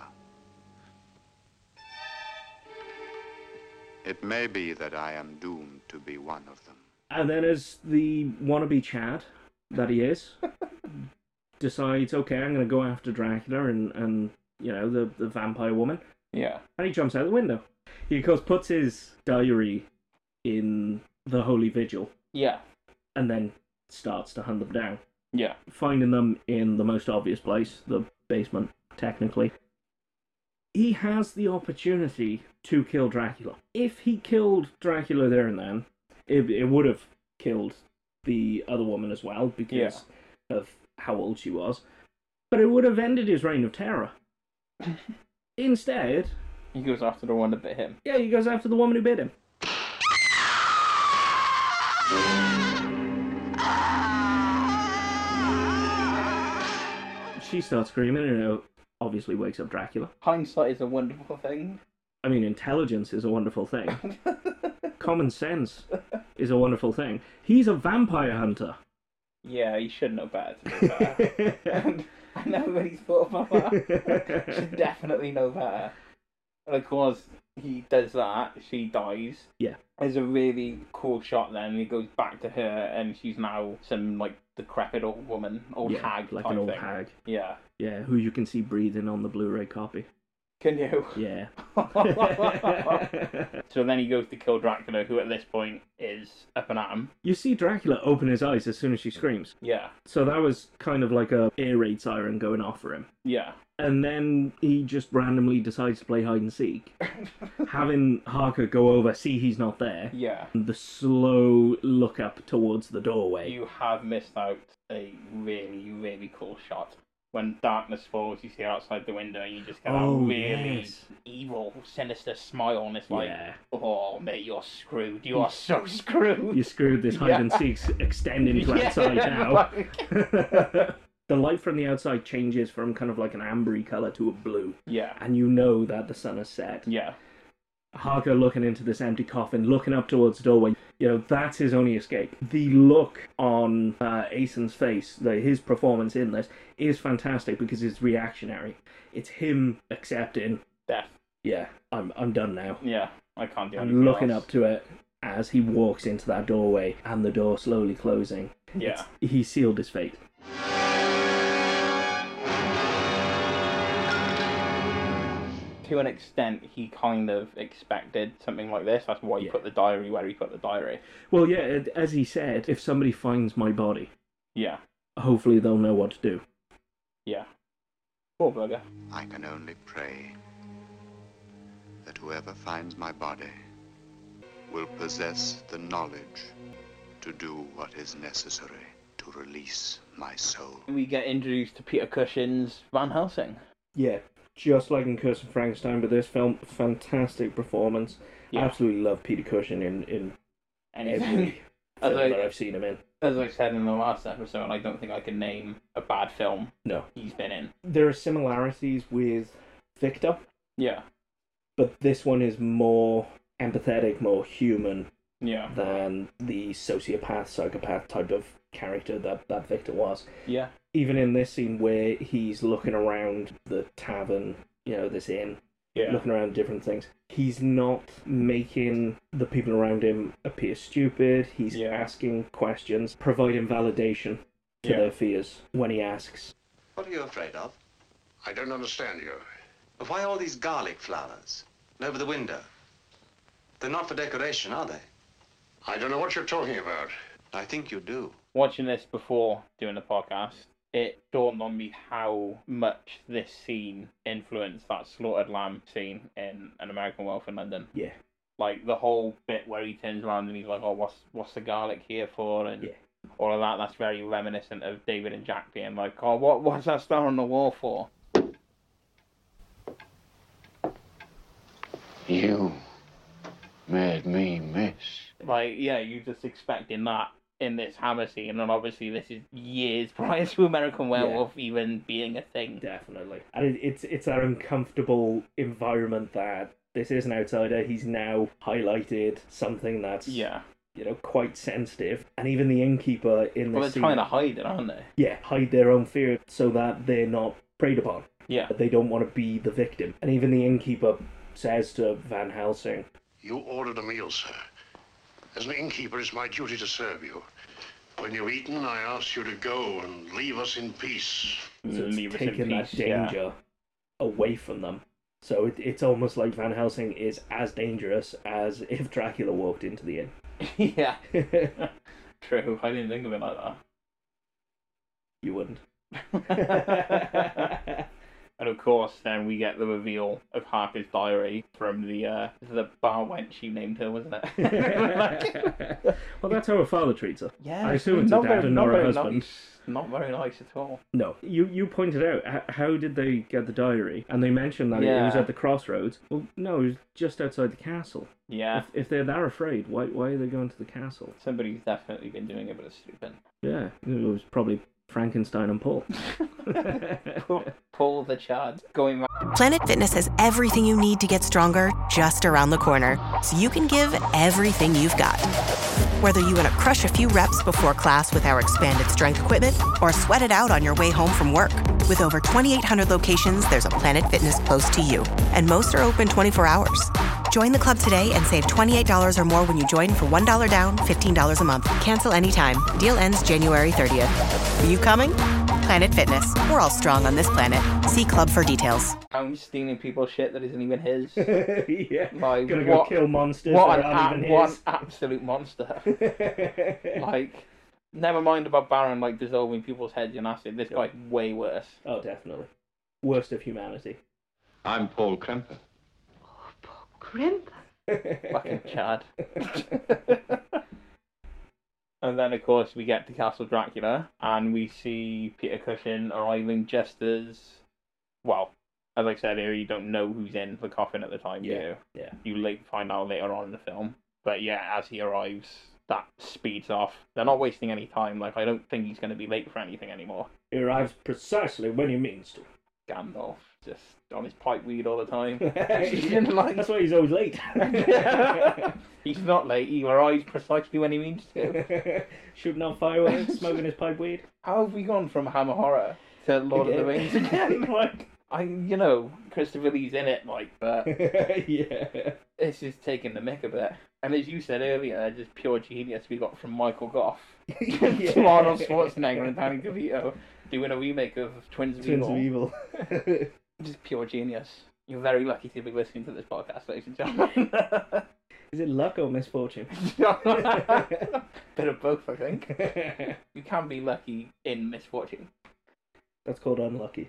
It may be that I am doomed to be one of them. And then, as the wannabe Chad that he is, decides, okay, I'm going to go after Dracula and, and you know, the, the vampire woman. Yeah. And he jumps out the window. He, of course, puts his diary in the Holy Vigil. Yeah. And then starts to hunt them down. Yeah. Finding them in the most obvious place, the basement, technically. He has the opportunity to kill Dracula. If he killed Dracula there and then, it, it would have killed the other woman as well, because Yeah. of how old she was. But it would have ended his reign of terror. Instead, He goes after the one that bit him. yeah, he goes after the woman who bit him. She starts screaming, and it obviously wakes up Dracula. Hindsight is a wonderful thing. I mean, intelligence is a wonderful thing. Common sense is a wonderful thing. He's a vampire hunter. Yeah, he should know better to do that. And I never really thought about that. Should definitely know better. And of course, he does that. She dies. Yeah. There's a really cool shot then. He goes back to her, and she's now some, like, decrepit old woman. Old Yeah, hag like type an old thing. hag. Yeah. Yeah, who you can see breathing on the Blu-ray copy. Can you? Yeah. So then he goes to kill Dracula, who at this point is up and at him. You see Dracula open his eyes as soon as she screams. Yeah. So that was kind of like a air raid siren going off for him. Yeah. And then he just randomly decides to play hide and seek. Having Harker go over, see he's not there. Yeah. The slow look up towards the doorway. You have missed out a really, really cool shot. When darkness falls, you see outside the window, and you just get Oh, a really yes. evil, sinister smile, and it's like, Yeah. oh, mate, you're screwed. You are so screwed. You screwed this hide and Yeah. seek's extending to Yeah, outside now. like- The light from the outside changes from kind of like an ambery colour to a blue. Yeah. And you know that the sun has set. Yeah. Harker looking into this empty coffin, looking up towards the doorway, you know, that's his only escape. The look on uh, Aeson's face, the, his performance in this, is fantastic because it's reactionary. It's him accepting, Death. yeah, I'm I'm done now. Yeah. I can't do anything And looking else. up to it as he walks into that doorway and the door slowly closing. Yeah. It's- he sealed his fate. To an extent, he kind of expected something like this. That's why he put the diary where he put the diary. Well, yeah, it- as he said, if somebody finds my body, Yeah. hopefully they'll know what to do. Yeah. Poor bugger. I can only pray that whoever finds my body will possess the knowledge to do what is necessary to release my soul. We get introduced to Peter Cushing's Van Helsing. Yeah, just like in Curse of Frankenstein, but this film, fantastic performance. Yeah. Absolutely love Peter Cushing in, in Anything. every As film I- that I've seen him in. As I said in the last episode, I don't think I can name a bad film No. he's been in. There are similarities with Victor, Yeah. but this one is more empathetic, more human Yeah. than the sociopath, psychopath type of character that, that Victor was. Yeah. Even in this scene where he's looking around the tavern, you know, this inn, Yeah. looking around different things, he's not making the people around him appear stupid. He's Yeah. asking questions, providing validation to Yeah. their fears when he asks. What are you afraid of? I don't understand you. But why all these garlic flowers? And over the window? They're not for decoration, are they? I don't know what you're talking about. I think you do. Watching this before doing the podcast, it dawned on me how much this scene influenced that slaughtered lamb scene in An American Werewolf in London. Yeah. Like the whole bit where he turns around and he's like, "Oh, what's what's the garlic here for?" And Yeah. all of that. That's very reminiscent of David and Jack being like, "Oh, what what's that star on the wall for?" You made me miss. Like, yeah, you just expecting that in this Hammer scene, and obviously this is years prior to American Werewolf even being a thing. Definitely. And it, it's it's that uncomfortable environment that this is an outsider. He's now highlighted something that's, Yeah. you know, quite sensitive. And even the innkeeper in this Well, they're scene, trying to hide it, aren't they? yeah, hide their own fear so that they're not preyed upon. Yeah. They don't want to be the victim. And even the innkeeper says to Van Helsing, You ordered a meal, sir. As an innkeeper, it's my duty to serve you. When you've eaten, I ask you to go and leave us in peace. so it's Leave us in taking that peace, yeah. danger away from them. So it, it's almost like Van Helsing is as dangerous as if Dracula walked into the inn. Yeah. True, I didn't think of it like that. You wouldn't. And of course, then we get the reveal of Harker's diary from the uh, the bar wench you named her, wasn't it? Well, that's how her father treats her. Yeah, I assume it's her not dad very- and not not her very husband. nice. Not very nice at all. No, you you pointed out h- how did they get the diary, and they mentioned that it was Yeah. at the crossroads. Well, no, it was just outside the castle. Yeah. If, if they're that afraid, why why are they going to the castle? Somebody's definitely been doing a bit of snooping. Yeah, it was probably Frankenstein and Paul. Paul, Paul the Chad. Going back. Planet Fitness has everything you need to get stronger just around the corner, so you can give everything you've got. Whether you want to crush a few reps before class with our expanded strength equipment or sweat it out on your way home from work. With over twenty-eight hundred locations, there's a Planet Fitness close to you, and most are open twenty-four hours. Join the club today and save twenty-eight dollars or more when you join for one dollar down, fifteen dollars a month. Cancel anytime. Deal ends January thirtieth. Are you coming? Planet Fitness. We're all strong on this planet. See Club for details. I'm stealing people's shit that isn't even his. Yeah. Like, Gonna go what, kill monsters what that an aren't a- even What his. an absolute monster. Like, never mind about Baron, like, dissolving people's heads in acid. This guy's way worse. Oh, definitely. Worst of humanity. I'm Paul Kremper. Crimp. Fucking Chad. And then, of course, we get to Castle Dracula, and we see Peter Cushing arriving just as... Well, as I said here, you don't know who's in the coffin at the time, Yeah, do you? yeah. You late find out later on in the film. But yeah, as he arrives, that speeds off. They're not wasting any time. Like, I don't think he's going to be late for anything anymore. He arrives precisely when he means to. Gandalf, just on his pipe weed all the time. That's why he's always late. He's not late. He arrives precisely when he means to. Shooting on fireworks, smoking his pipe weed. How have we gone from Hammer Horror to Lord of the Rings again? Like, I, you know, Christopher Lee's in it, like, but yeah, it's just taking the mick a bit. And as you said earlier, just pure genius we got from Michael Goff to Arnold Schwarzenegger and Danny DeVito doing a remake of Twins of Twins Evil. of Evil. Just pure genius. You're very lucky to be listening to this podcast, ladies and gentlemen. Is it luck or misfortune? Bit of both, I think. You can be lucky in misfortune. That's called unlucky.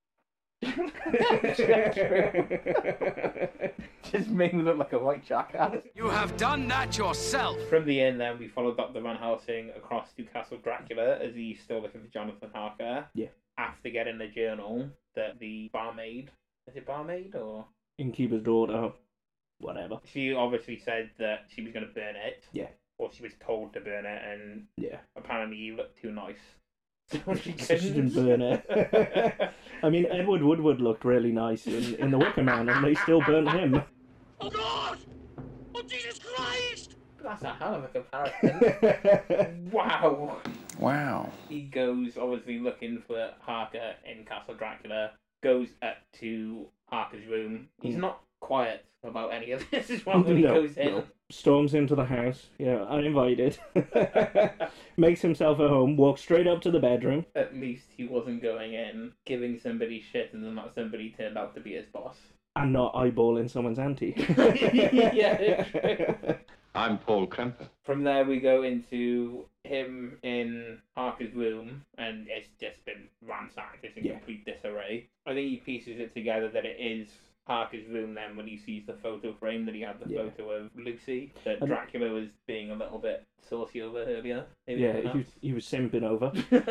Just made me look like a white jackass. You have done that yourself. From the inn, then, we follow Doctor Van Helsing across to Castle Dracula as he's still looking for Jonathan Harker. Yeah. After getting a journal that the barmaid, is it barmaid or? Innkeeper's daughter, whatever. She obviously said that she was going to burn it. Yeah. Or she was told to burn it, and Yeah. apparently you looked too nice. So she So she didn't burn it. I mean, Edward Woodward looked really nice in, in The Wicker Man, and they still burnt him. Oh God! Oh Jesus Christ! That's a hell of a comparison. Wow. Wow. He goes, obviously, looking for Harker in Castle Dracula, goes up to Harker's room. He's Mm. not quiet about any of this as well when he No, goes in. no. Storms into the house, yeah, uninvited. Makes himself at home, walks straight up to the bedroom. At least he wasn't going in, giving somebody shit, and then that somebody turned out to be his boss. And not eyeballing someone's auntie. Yeah, true. I'm Paul Kremper. From there, we go into him in Harker's room, and it's just been ransacked. It's in Yeah. complete disarray. I think he pieces it together that it is Harker's room then when he sees the photo frame that he had the Yeah. photo of Lucy, that And- Dracula was being a little bit saucy over earlier. Maybe Yeah, he perhaps. was, he was simping over.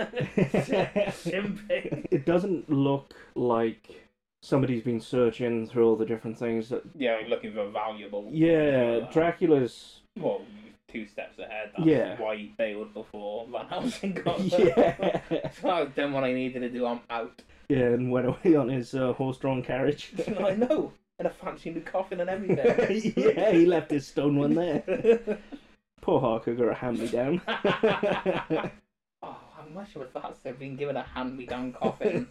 Simping. It doesn't look like somebody's been searching through all the different things. That, Yeah, looking for valuable. yeah, Dracula's... Well, two steps ahead. That's Yeah. why he failed before Van Helsing got Yeah. So I've done what I needed to do. I'm out. Yeah, and went away on his uh, horse-drawn carriage. I know. And a fancy new coffin and everything. Yeah, he left his stone one there. Poor Harker got a hand-me-down. Oh, how much was that? So being given a hand-me-down coffin.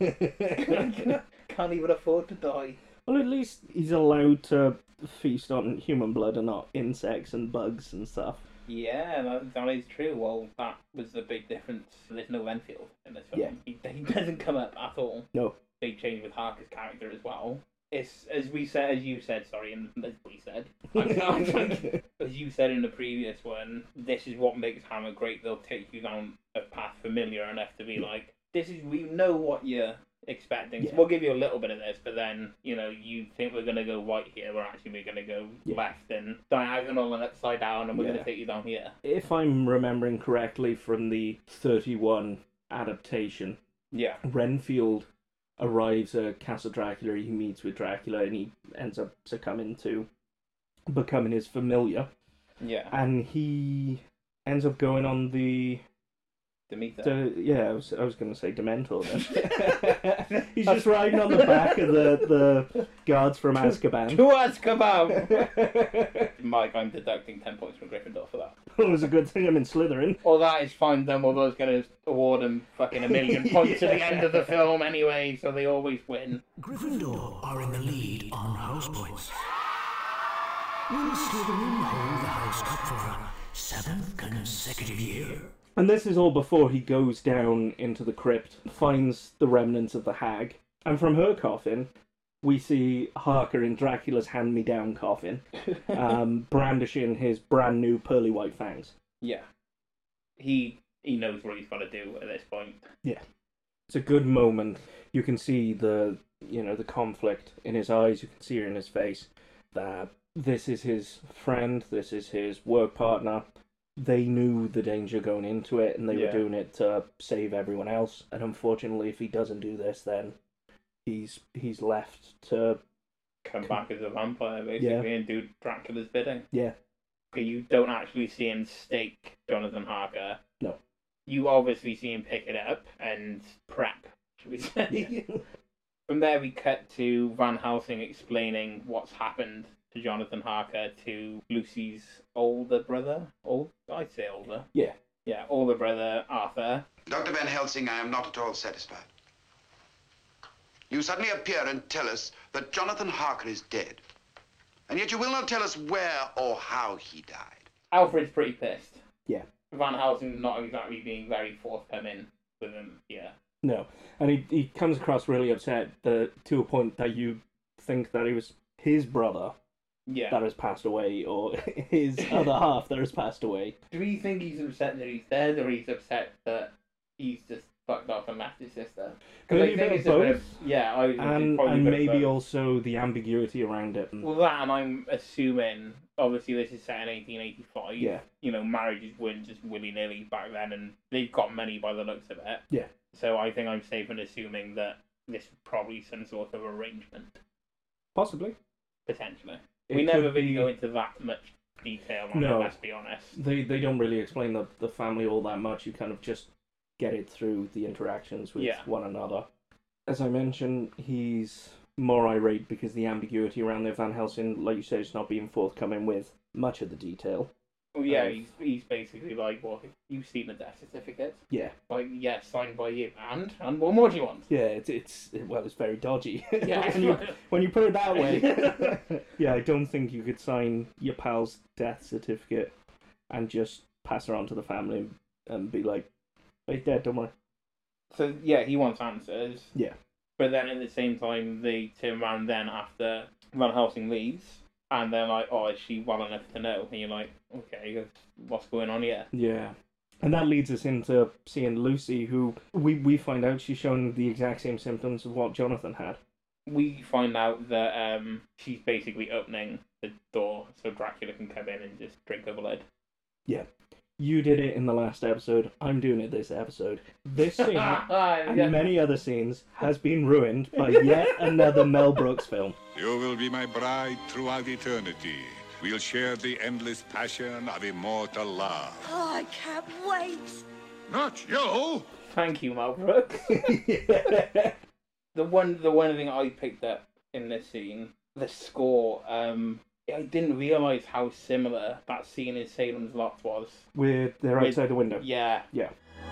Can't even afford to die. Well, at least he's allowed to feast on human blood and not insects and bugs and stuff. Yeah, that, that is true. Well, that was the big difference. There's no Renfield in this film. Yeah. He, he doesn't come up at all. No. Big change with Harker's character as well. It's, as we said, as you said, sorry, and as we said, I'm trying- as you said in the previous one, this is what makes Hammer great. They'll take you down a path familiar enough to be like, this is, we know what you're expecting. So Yeah. we'll give you a little bit of this, but then, you know, you think we're going to go right here, we're actually we're going to go Yeah. left and diagonal and upside down, and we're going Yeah. to take you down here. If I'm remembering correctly from the thirty-one adaptation, Yeah. Renfield arrives at Castle Dracula, he meets with Dracula, and he ends up succumbing to becoming his familiar. Yeah. And he ends up going on the... Demeter. the yeah, I was, I was going to say Dementor then. He's just riding on the back of the, the guards from Azkaban. To Azkaban! Mike, I'm deducting ten points from Gryffindor for that. It was a good thing I'm in Slytherin. Well, that is fine. Dumbledore's going to award them fucking a million points at the end of the film anyway, so they always win. Gryffindor are in the lead on house points. Will Slytherin hold the House Cup for a seventh consecutive year? And this is all before he goes down into the crypt, finds the remnants of the hag, And from her coffin, we see Harker in Dracula's hand-me-down coffin, um, brandishing his brand new pearly white fangs. Yeah. He he knows what he's got to do at this point. Yeah. It's a good moment. You can see the, you know, the conflict in his eyes. You can see it in his face. That this is his friend. This is his work partner. They knew the danger going into it, and they Yeah. were doing it to save everyone else. And unfortunately, if he doesn't do this, then he's he's left to Come back as a vampire, basically, Yeah. and do Dracula's bidding. yeah. You don't actually see him stake Jonathan Harker. No. You obviously see him pick it up and prep, should we say. From there, we cut to Van Helsing explaining what's happened to Jonathan Harker to Lucy's older brother. Old, I'd say older. Yeah. Yeah, older brother, Arthur. Doctor Van Helsing, I am not at all satisfied. You suddenly appear and tell us that Jonathan Harker is dead. And yet you will not tell us where or how he died. Alfred's pretty pissed. Yeah. Van Helsing's not exactly being very forthcoming with him here. No. And he he comes across really upset that, to a point that you think that it was his brother Yeah. that has passed away, or his other half that has passed away. Do we think he's upset that he's dead, or he's upset that he's just fucked off and left his sister? 'Cause Maybe I a think bit it's of a bit both. of, yeah, I, And, probably and a bit of maybe both. also the ambiguity around it. Well, that, and I'm assuming, obviously, this is set in eighteen eighty-five. Yeah. You know, marriages weren't just willy-nilly back then, and they've got money by the looks of it. Yeah. So I think I'm safe in assuming that this is probably some sort of arrangement. Possibly. Potentially. It we never could really be- go into that much detail on No. it, let's be honest. They they don't really explain the, the family all that much. You kind of just get it through the interactions with Yeah. one another. As I mentioned, he's more irate because the ambiguity around the Van Helsing, like you say, is not being forthcoming with much of the detail. Well, yeah, Um, he's, he's basically like, well, you've seen the death certificate. Yeah. Like, yeah, signed by you. And? And what more do you want? Yeah, it's, it's well, it's very dodgy. Yeah. when, you, when you put it that way. Yeah, I don't think you could sign your pal's death certificate and just pass it on to the family and, and be like, he's dead, don't worry. So, yeah, he wants answers. Yeah. But then at the same time, they turn around then after Van Helsing leaves, and they're like, oh, is she well enough to know? And you're like, okay, what's going on here? Yeah. And that leads us into seeing Lucy, who we, we find out she's showing the exact same symptoms of what Jonathan had. We find out that um, she's basically opening the door so Dracula can come in and just drink her blood. Yeah. You did it in the last episode. I'm doing it this episode. This scene, and Yeah. many other scenes, has been ruined by yet another Mel Brooks film. You will be my bride throughout eternity. We'll share the endless passion of immortal love. Oh, I can't wait. Not you! Thank you, Mel Brooks. The one, the one thing I picked up in this scene, the score. Um, I didn't realise how similar that scene in Salem's Lot was. Where they're With- outside the window. Yeah. Yeah.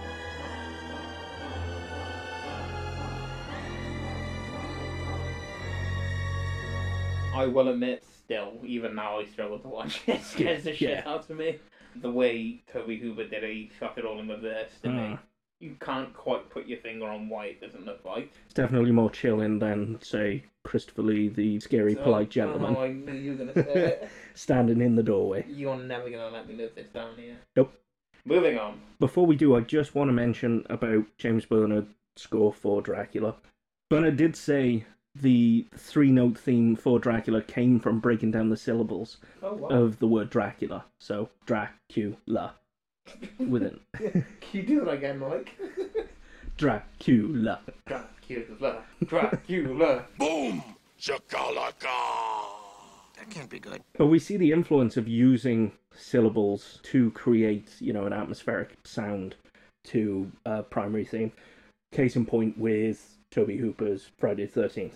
I will admit, still, even now, I struggle to watch it. It scares the shit Yeah. out of me. The way Toby Hooper did it, he shot it all in reverse to me. Mm. You can't quite put your finger on why it doesn't look like. It's definitely more chilling than, say, Christopher Lee, the scary, So- polite gentleman. Oh, I knew you were going to say it. Standing in the doorway. You're never going to let me live this down here. Nope. Moving on. Before we do, I just want to mention about James Bernard's score for Dracula. Bernard did say the three-note theme for Dracula came from breaking down the syllables Oh, wow. of the word Dracula. So, Dracula. With it. Can you do that again, Mike? Dracula. Dracula. Dracula. Boom! Shakalaka! That can't be good. But we see the influence of using syllables to create, you know, an atmospheric sound to a primary theme. Case in point with Toby Hooper's Friday the thirteenth.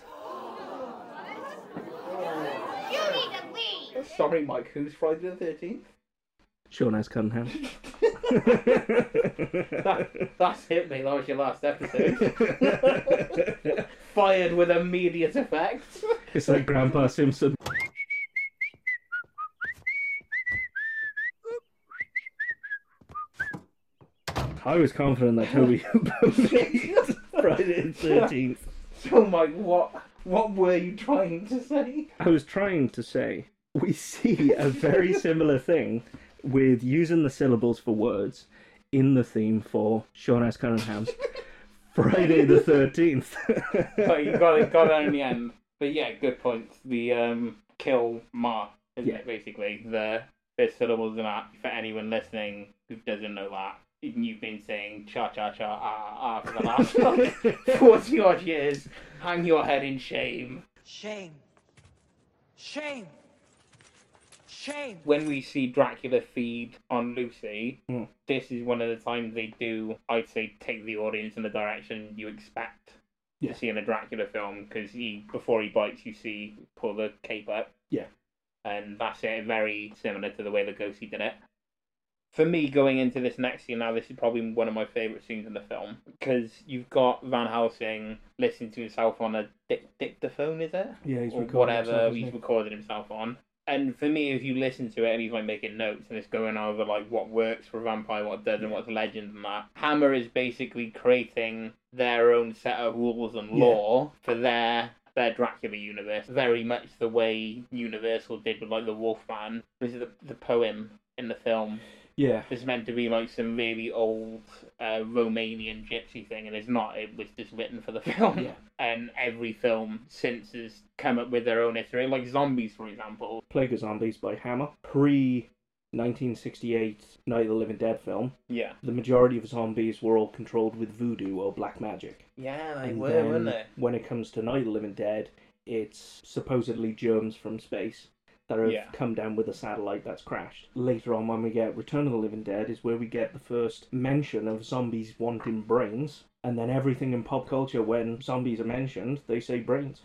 You need to leave. Sorry, Mike, who's Friday the thirteenth? Sean S. Cunningham. that, that's hit me. That was your last episode. Fired with immediate effect. It's like Grandpa Simpson. I was confident that Toby Hooper made Friday the thirteenth. So, Mike, what what were you trying to say? I was trying to say we see a very similar thing with using the syllables for words in the theme for Sean S. Cunningham's Friday the thirteenth. But you got it, got it in the end. But yeah, good point. The um, kill Ma, isn't Yeah. it, basically? The there's syllables in that. For anyone listening who doesn't know that, you've been saying cha cha cha ah ah for the last like, forty odd years. Hang your head in shame. Shame. Shame. Shame. When we see Dracula feed on Lucy, Mm. this is one of the times they do, I'd say, take the audience in the direction you expect Yeah. to see in a Dracula film, because he, before he bites, you see pull the cape up. Yeah. And that's it, very similar to the way the Ghostie did it. For me, going into this next scene now, this is probably one of my favourite scenes in the film, because you've got Van Helsing listening to himself on a dic- dictaphone, is it? Yeah, he's or recording whatever himself, isn't he's he? recording himself on. And for me, if you listen to it and he's like making notes and it's going over like what works for a vampire, what doesn't, what's legend and that, Hammer is basically creating their own set of rules and Yeah. law for their their Dracula universe, very much the way Universal did with like the Wolfman. This is the the poem in the film. Yeah. It's meant to be like some really old uh, Romanian gypsy thing, and it's not. It was just written for the film. Yeah. And every film since has come up with their own iteration, like Zombies, for example. Plague of Zombies by Hammer. Pre nineteen sixty-eight Night of the Living Dead film. Yeah. The majority of zombies were all controlled with voodoo or black magic. Yeah, they And were, then weren't they? when it comes to Night of the Living Dead, it's supposedly germs from space that have Yeah. come down with a satellite that's crashed. Later on, when we get Return of the Living Dead, is where we get the first mention of zombies wanting brains, and then everything in pop culture, when zombies are mentioned, they say brains.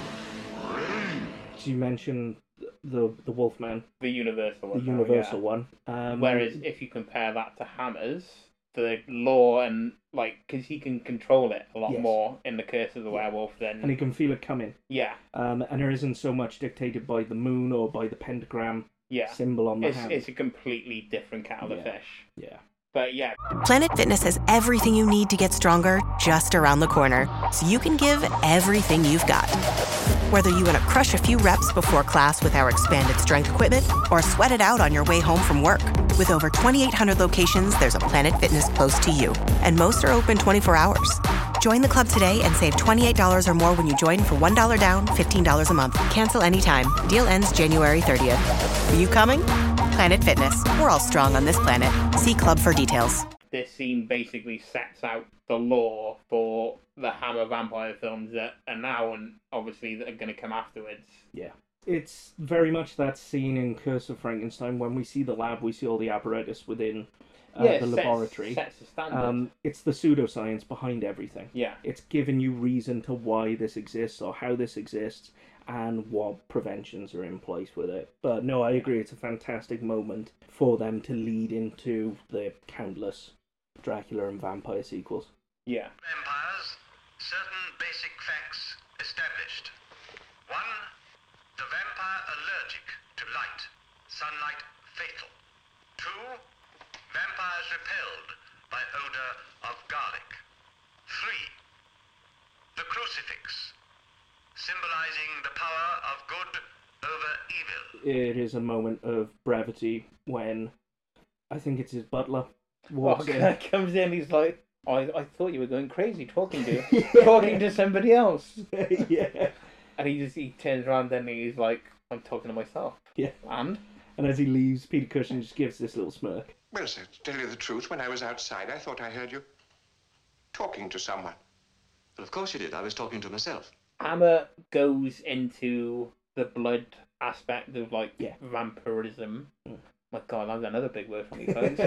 So you mentioned the the Wolfman, The Universal one. the now, Universal yeah. one. Um, Whereas if you compare that to Hammer's, the law and like, because he can control it a lot Yes. more in the Curse of the Werewolf than and you can feel it coming. yeah, Um, and there isn't so much dictated by the moon or by the pentagram yeah. symbol on the It's hand. it's a completely different kettle of Yeah. fish. Yeah. But yeah, Planet Fitness has everything you need to get stronger just around the corner, so you can give everything you've got. Whether you want to crush a few reps before class with our expanded strength equipment or sweat it out on your way home from work. With over twenty-eight hundred locations, there's a Planet Fitness close to you. And most are open twenty-four hours. Join the club today and save twenty-eight dollars or more when you join for one dollar down, fifteen dollars a month. Cancel anytime. Deal ends January thirtieth. Are you coming? Planet Fitness. We're all strong on this planet. See club for details. this scene basically sets out the law for the Hammer vampire films that are now and obviously that are going to come afterwards. Yeah. It's very much that scene in Curse of Frankenstein when we see the lab, we see all the apparatus within uh, Yeah, the sets- laboratory. sets the standard. Um, it's the pseudoscience behind everything. Yeah. It's giving you reason to why this exists or how this exists and what preventions are in place with it. But no, I agree, it's a fantastic moment for them to lead into the countless Dracula and vampire sequels. Yeah. Vampires, certain basic facts established. One, the vampire allergic to light, sunlight fatal. Two, vampires repelled by odor of garlic. Three, the crucifix, symbolizing the power of good over evil. It is a moment of brevity when I think it's his butler walks Well, in. comes in, he's like, I, I thought you were going crazy talking to talking to somebody else. Yeah. And he just he turns around and he's like, I'm talking to myself. Yeah. And? And as he leaves, Peter Cushing just gives this little smirk. Well, sir, to tell you the truth, when I was outside, I thought I heard you talking to someone. Well, of course you did. I was talking to myself. Hammer goes into the blood aspect of like yeah. vampirism. My God, that's another big word for me, folks.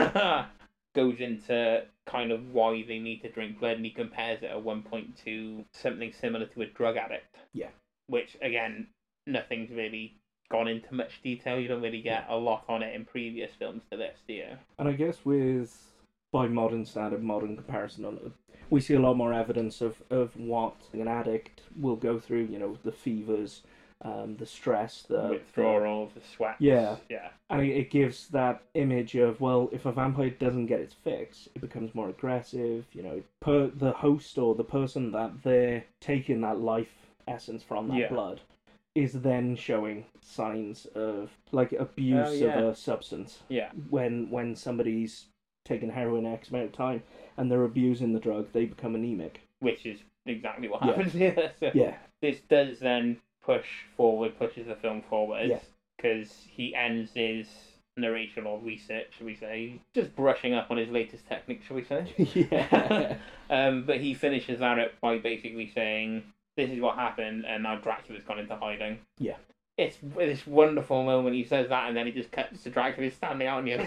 Goes into kind of why they need to drink blood, and he compares it at one point to something similar to a drug addict. Yeah. Which again, nothing's really gone into much detail. You don't really get a lot on it in previous films to this, do you? And I guess with, by modern standard, modern comparison on it, we see a lot more evidence of, of what an addict will go through, you know, the fevers, um, the stress, the withdrawal, the, the sweat. Yeah, yeah, and it, it gives that image of, well, if a vampire doesn't get its fix, it becomes more aggressive. You know, per the host or the person that they're taking that life essence from, that Yeah. blood, is then showing signs of like abuse Oh, yeah. of a substance. Yeah. When when somebody's taken heroin X amount of time and they're abusing the drug, they become anemic. Which is exactly what Yeah. happens here. So Yeah. This does then push forward, pushes the film forward, Yeah. because he ends his narration or research, shall we say, just brushing up on his latest technique, shall we say. Yeah. um, but he finishes that up by basically saying, this is what happened, and now Dracula's gone into hiding. Yeah. It's this wonderful moment. He says that, and then he just cuts to Dracula standing out in the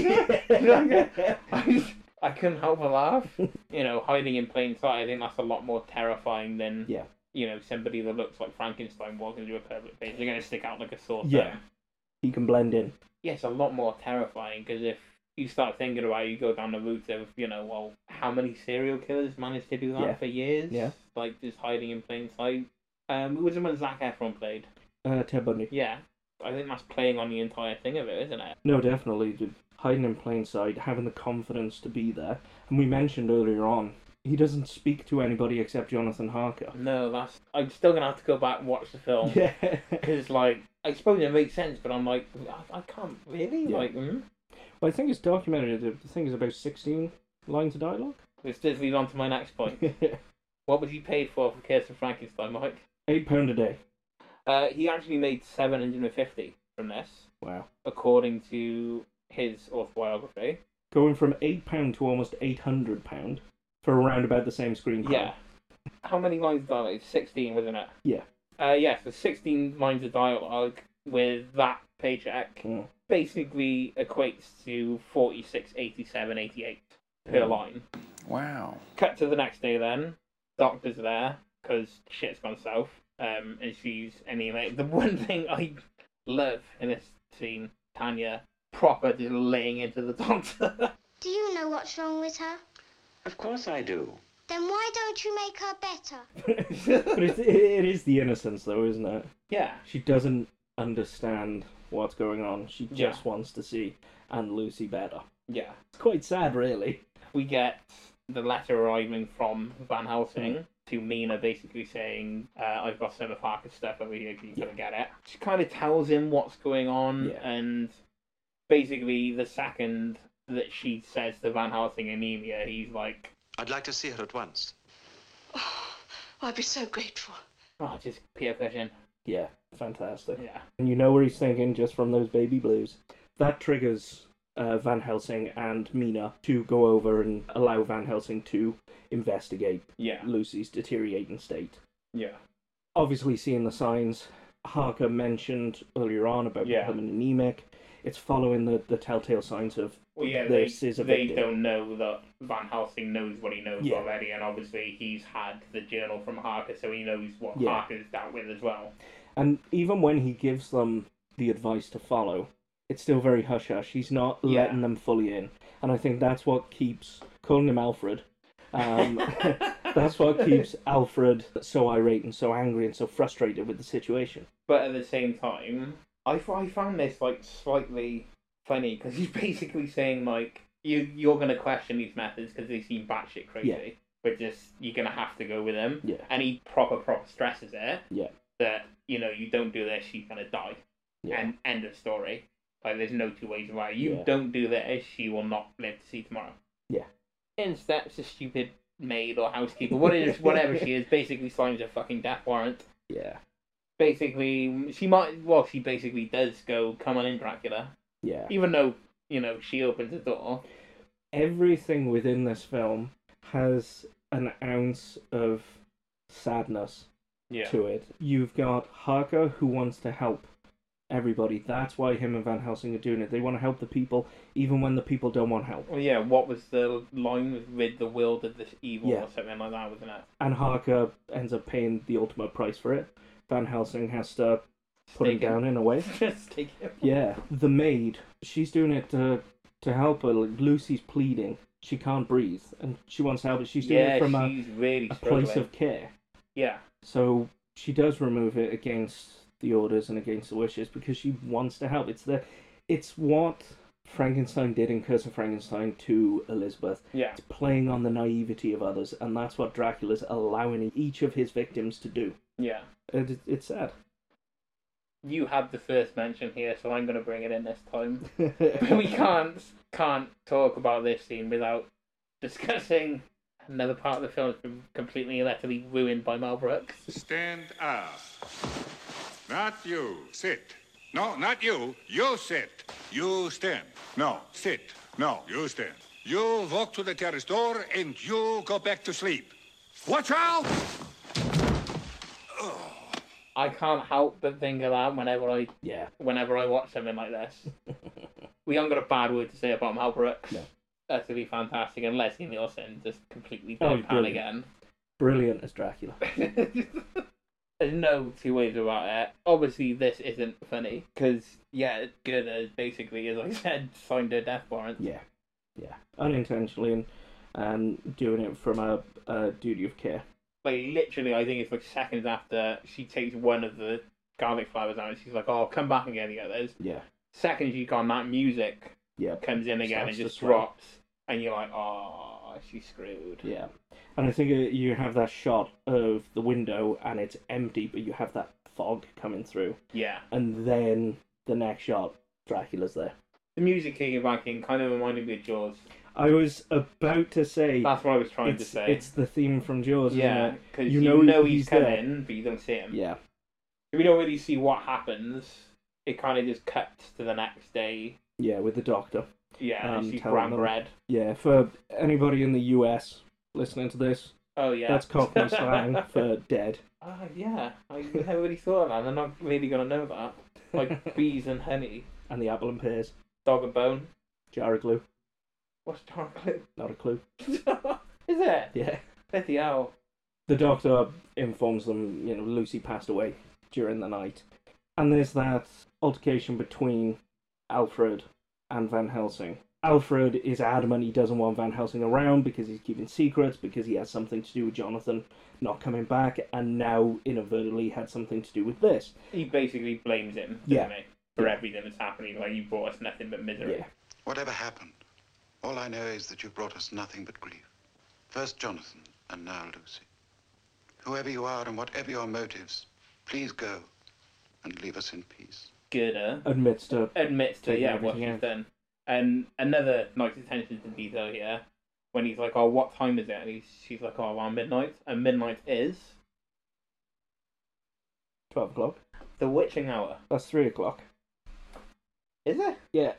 other. I, I couldn't help but laugh. You know, hiding in plain sight. I think that's a lot more terrifying than Yeah. you know somebody that looks like Frankenstein walking through a public place. They're going to stick out like a sore thumb. Yeah. He can blend in. Yeah, it's a lot more terrifying because if you start thinking about it, you go down the route of, you know, well, how many serial killers managed to do that Yeah. for years? Yeah. Like, just hiding in plain sight. Um, it was when Zac Efron played. Uh, Ted Bundy. Yeah. I think that's playing on the entire thing of it, isn't it? No, definitely. Dude. Hiding in plain sight, having the confidence to be there. And we mentioned earlier on, he doesn't speak to anybody except Jonathan Harker. No, that's... I'm still going to have to go back and watch the film. Yeah. Because, like, I suppose it makes sense, but I'm like, I, I can't really? Yeah. Like, hmm? Well, I think it's documented. The thing is about sixteen lines of dialogue. This does lead on to my next point. What was he paid for for Curse of Frankenstein, Mike? Eight pound a day. Uh, he actually made seven hundred fifty from this. Wow. According to his autobiography. Going from eight pound to almost eight hundred pound for around about the same screen time. Yeah. How many lines of dialogue? sixteen, wasn't it? Yeah. Uh, yeah, so sixteen lines of dialogue with that paycheck Mm. basically equates to forty-six, eighty-seven, eighty-eight per Mm. line. Wow. Cut to the next day then. Doctor's there because shit's gone south. Um, and she's anyway. The one thing I love in this scene, Tanya proper just laying into the doctor. Do you know what's wrong with her? Of course I do. Then why don't you make her better? But it's, it, it is the innocence, though, isn't it? Yeah. She doesn't understand what's going on. She just Yeah. wants to see Aunt Lucy better. Yeah. It's quite sad, really. We get the letter arriving from Van Helsing Mm. to Mina, basically saying, uh, I've got some of Harker's stuff over here, can you come and get it? She kind of tells him what's going on, Yeah. and basically the second that she says to Van Helsing anemia, he's like, I'd like to see her at once. Oh, I'd be so grateful. oh, just Peter Cushing. Yeah, fantastic. Yeah. And you know where he's thinking just from those baby blues. That triggers uh, Van Helsing and Mina to go over and allow Van Helsing to investigate Yeah. Lucy's deteriorating state. Yeah. Obviously, seeing the signs Harker mentioned earlier on about Yeah. becoming anemic, it's following the, the telltale signs of Well, yeah, they, this is a they victim. don't know that Van Helsing knows what he knows Yeah. already, and obviously he's had the journal from Harker, so he knows what Yeah. Harker's dealt with as well. And even when he gives them the advice to follow, it's still very hush-hush. He's not Yeah. letting them fully in. And I think that's what keeps, calling him Alfred, um, that's what keeps Alfred so irate and so angry and so frustrated with the situation. But at the same time, I, f- I found this like slightly funny because he's basically saying like you you're gonna question these methods because they seem batshit crazy, Yeah. but just you're gonna have to go with them. Yeah. And he proper proper stresses it Yeah. that you know you don't do this, she's gonna die. Yeah. And end of story. Like there's no two ways about it. You Yeah. don't do this, she will not live to see tomorrow. Yeah. In steps a stupid maid or housekeeper, what it is, whatever she is, basically signs a fucking death warrant. Yeah. Basically, she might. Well, she basically does go, "Come on in, Dracula." Yeah. Even though you know she opens the door. Everything within this film has an ounce of sadness Yeah. to it. You've got Harker who wants to help everybody. That's why him and Van Helsing are doing it. They want to help the people, even when the people don't want help. Well, yeah. What was the line with "rid the world of this evil" Yeah. or something like that, wasn't it? And Harker ends up paying the ultimate price for it. Van Helsing has to put him Stake him. down in a way. Just take it. Yeah, the maid, she's doing it to to help her. Like, Lucy's pleading. She can't breathe, and she wants help, but she's doing Yeah, it from she's a, really a place struggling. of care. Yeah. So she does remove it against the orders and against the wishes because she wants to help. It's the, it's what Frankenstein did in Curse of Frankenstein to Elizabeth. Yeah. It's playing on the naivety of others, and that's what Dracula's allowing each of his victims to do. Yeah. It, it's sad. You had the first mention here, so I'm going to bring it in this time. But we can't can't talk about this scene without discussing another part of the film that's been completely and utterly ruined by Mel Brooks. Stand up. Not you. Sit. No, not you. You sit. You stand. No, sit. No, you stand. You walk to the terrace door and you go back to sleep. Watch out! I can't help but think of that whenever I yeah whenever I watch something like this. We haven't got a bad word to say about Mel Brooks. No. Utterly fantastic, and Leslie Nielsen just completely Oh, deadpan brilliant. again. Brilliant as Dracula. There's no two ways about it. Obviously, this isn't funny because yeah, Gerda basically, as I said, signed her death warrant. Yeah, yeah, unintentionally and and doing it from a, a duty of care. Like literally, I think it's like seconds after she takes one of the garlic flowers out, and she's like, "Oh, come back and get the others." Yeah. Seconds you gone, that music Yeah. comes in again Starts and to just swell. drops, and you're like, "Oh, she's screwed." Yeah. And I think uh, you have that shot of the window and it's empty, but you have that fog coming through. Yeah. And then the next shot, Dracula's there. The music kicking back in kind of reminded me of Jaws. I was about to say... That's what I was trying it's, to say. It's the theme from Jaws, Yeah, isn't it? because you, know, know he's, he's coming, there. But you don't see him. Yeah. We don't really see what happens. It kind of just cuts to the next day. Yeah, with the doctor. Yeah, um, and she's telling grand them- red. Yeah, for anybody in the U S listening to this, Oh, yeah. that's Cockney slang for dead. Ah, yeah. I never really thought of that. They're not really going to know that. Like bees and honey. And the apple and pears. Dog and bone. Jar of glue. What's jar of glue? Not a clue. Is it? Yeah. Bloody hell. The doctor informs them, you know, Lucy passed away during the night. And there's that altercation between Alfred and Van Helsing. Alfred is adamant he doesn't want Van Helsing around because he's keeping secrets, because he has something to do with Jonathan not coming back, and now inadvertently had something to do with this. He basically blames him, doesn't Yeah. he? For everything that's happening. Like, you brought us nothing but misery. Yeah. Whatever happened, all I know is that you brought us nothing but grief. First Jonathan, and now Lucy. Whoever you are and whatever your motives, please go and leave us in peace. Gerda Admits to... admits to, taking yeah, what everything she's out. done. And another nice attention to detail here, when he's like, "Oh, what time is it?" And he's, she's like, "Oh, around midnight." And midnight is twelve o'clock. the witching hour. That's three o'clock. Is it? Yeah.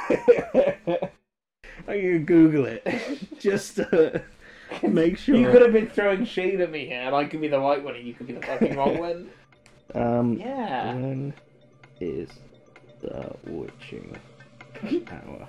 I can Google it. Just to make sure. You could have been throwing shade at me here, and I could be the right one, and you could be the fucking wrong one. Um, Yeah. When is the witching hour?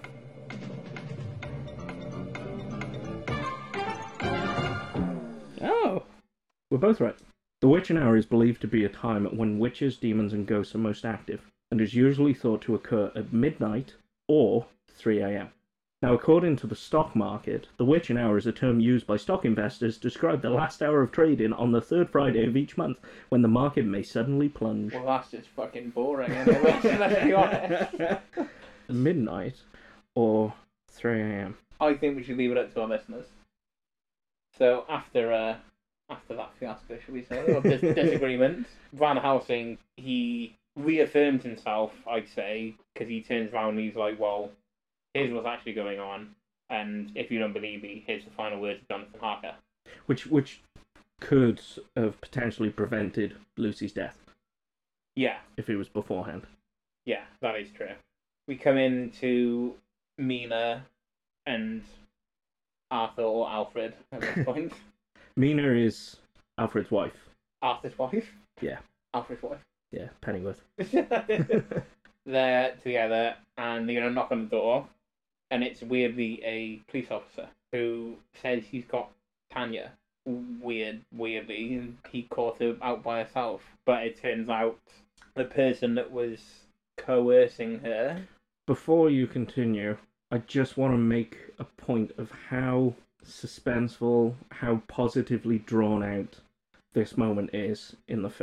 Oh! We're both right. The witching hour is believed to be a time when witches, demons, and ghosts are most active, and is usually thought to occur at midnight or three a.m. Now, according to the stock market, the witching hour is a term used by stock investors to describe the last hour of trading on the third Friday of each month, when the market may suddenly plunge. Well, that's just fucking boring, anyway, let's be honest. Midnight or three a.m. I think we should leave it up to our listeners. So, after uh, after that fiasco, should we say, or dis- disagreement, Van Helsing, he reaffirmed himself, I'd say, because he turns around and he's like, well, here's what's actually going on, and if you don't believe me, here's the final words of Jonathan Harker. Which which could have potentially prevented Lucy's death. Yeah. If it was beforehand. Yeah, that is true. We come into Mina and Arthur or Alfred at this point. Mina is Alfred's wife. Arthur's wife? Yeah. Alfred's wife. Yeah, Pennyworth. They're together and they're going to knock on the door, and it's weirdly a police officer who says he's got Tanya. Weird, weirdly, and he caught her out by herself. But it turns out the person that was coercing her. Before you continue, I just want to make a point of how suspenseful, how positively drawn out this moment is in the film.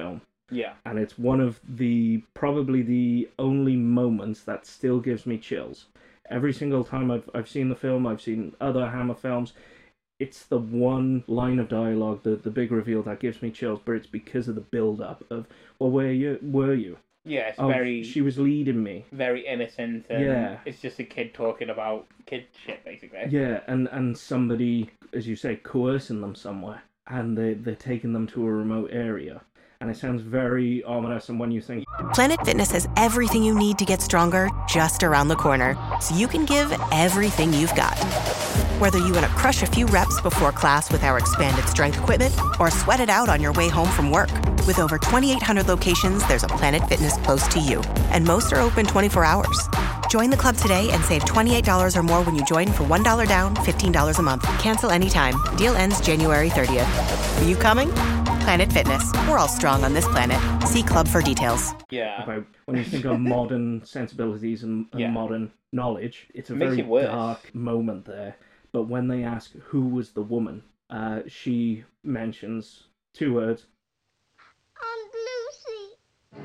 Yeah. And it's one of the, probably the only moments that still gives me chills. Every single time I've, I've seen the film, I've seen other Hammer films, it's the one line of dialogue, the, the big reveal that gives me chills, but it's because of the build-up of, well, where you, were you? Yeah, it's Oh, very... She was leading me. Very innocent, and Yeah. it's just a kid talking about kid shit, basically. Yeah, and, and somebody, as you say, coercing them somewhere, and they, they're taking them to a remote area. And it sounds very ominous, and when you think... Planet Fitness has everything you need to get stronger just around the corner, so you can give everything you've got. Whether you want to crush a few reps before class with our expanded strength equipment, or sweat it out on your way home from work. With over twenty-eight hundred locations, there's a Planet Fitness close to you, and most are open twenty-four hours. Join the club today and save twenty-eight dollars or more when you join for one dollar down, fifteen dollars a month. Cancel anytime. Deal ends January thirtieth. Are you coming? Planet Fitness. We're all strong on this planet. See club for details. Yeah. About when you think of modern sensibilities and, and Yeah. modern knowledge, it's a Makes very it worse. dark moment there. But when they ask who was the woman, uh, she mentions two words. Aunt Lucy.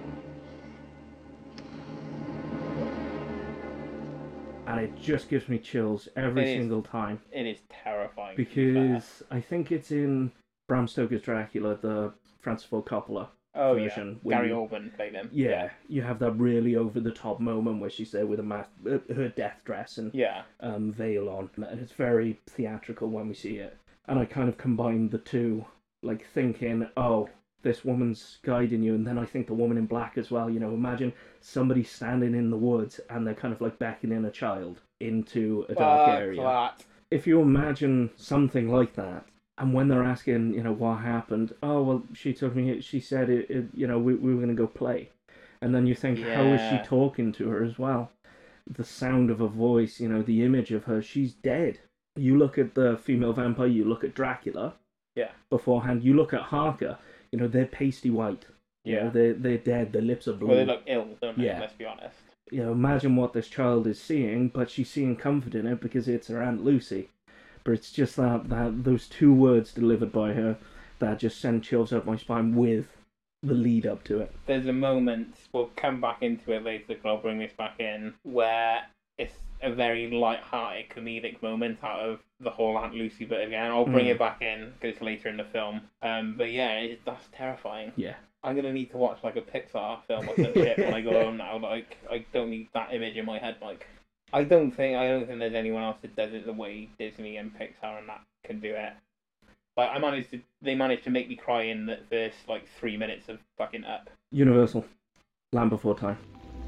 And it just gives me chills every It is- single time. It is terrifying. to be fair. Because I think it's in Bram Stoker's Dracula, the Francis Ford Coppola Oh, version. yeah. where Gary you- Oldman played him. Yeah, you have that really over-the-top moment where she's there with a mask, uh, her death dress and Yeah. um, veil on. And it's very theatrical when we see it. And I kind of combined the two, like thinking, oh, this woman's guiding you, and then I think the woman in black as well. You know, imagine somebody standing in the woods and they're kind of like beckoning a child into a dark Fuck area. that. If you imagine something like that, and when they're asking, you know, what happened, oh, well, she took me, she said, it, it you know, we, we were going to go play. And then you think, how is Yeah. she talking to her as well? The sound of her voice, you know, the image of her, she's dead. You look at the female vampire, you look at Dracula Yeah. beforehand, you look at Harker, you know, they're pasty white. You Yeah. know, they're, they're dead, their lips are blue. Well, they look ill, don't they? Yeah. Let's be honest. You know, imagine what this child is seeing, but she's seeing comfort in it because it's her Aunt Lucy. But it's just that, that those two words delivered by her that just send chills up my spine with the lead up to it. There's a moment, we'll come back into it later, because I'll bring this back in, where it's a very light-hearted comedic moment out of the whole Aunt Lucy bit again. I'll bring Mm. it back in, because it's later in the film. Um, but yeah, it, that's terrifying. Yeah. I'm going to need to watch like a Pixar film or some shit when I go home now. Like, I don't need that image in my head, like... I don't think I don't think there's anyone else that does it the way Disney and Pixar and that can do it. Like I managed to, they managed to make me cry in the first like three minutes of fucking Up. Universal. Land Before Time.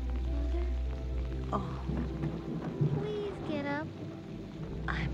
Oh. Please get up. I'm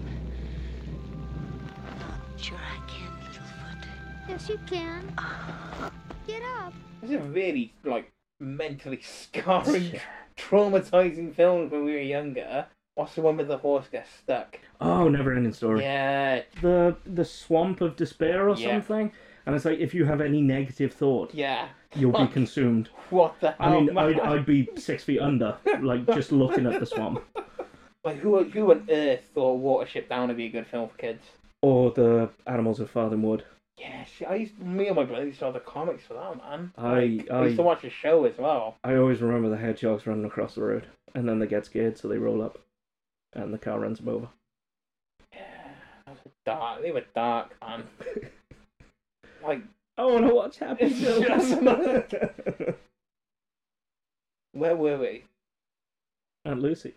not sure I can, Littlefoot. Yes, you can. Get up. This is a really like mentally scarring, traumatizing film when we were younger. What's the one with the horse gets stuck? Oh, Never Ending Story. Yeah. The the Swamp of Despair or Yeah. something. And it's like, if you have any negative thought, Yeah. you'll be Fuck. consumed. What the hell? I mean, man? I'd, I'd be six feet under, like, just looking at the swamp. Like who who on earth thought Watership Down would be a good film for kids? Or the Animals of Farthing Wood. Yeah, shit, I used, me and my brother used to have the comics for that, man. I- Like, I used I- to watch the show as well. I always remember the hedgehogs running across the road, and then they get scared, so they roll up, and the car runs them over. Dark, they were dark, man. Like, I want to watch Happy It's just Films. where were we? Aunt Lucy.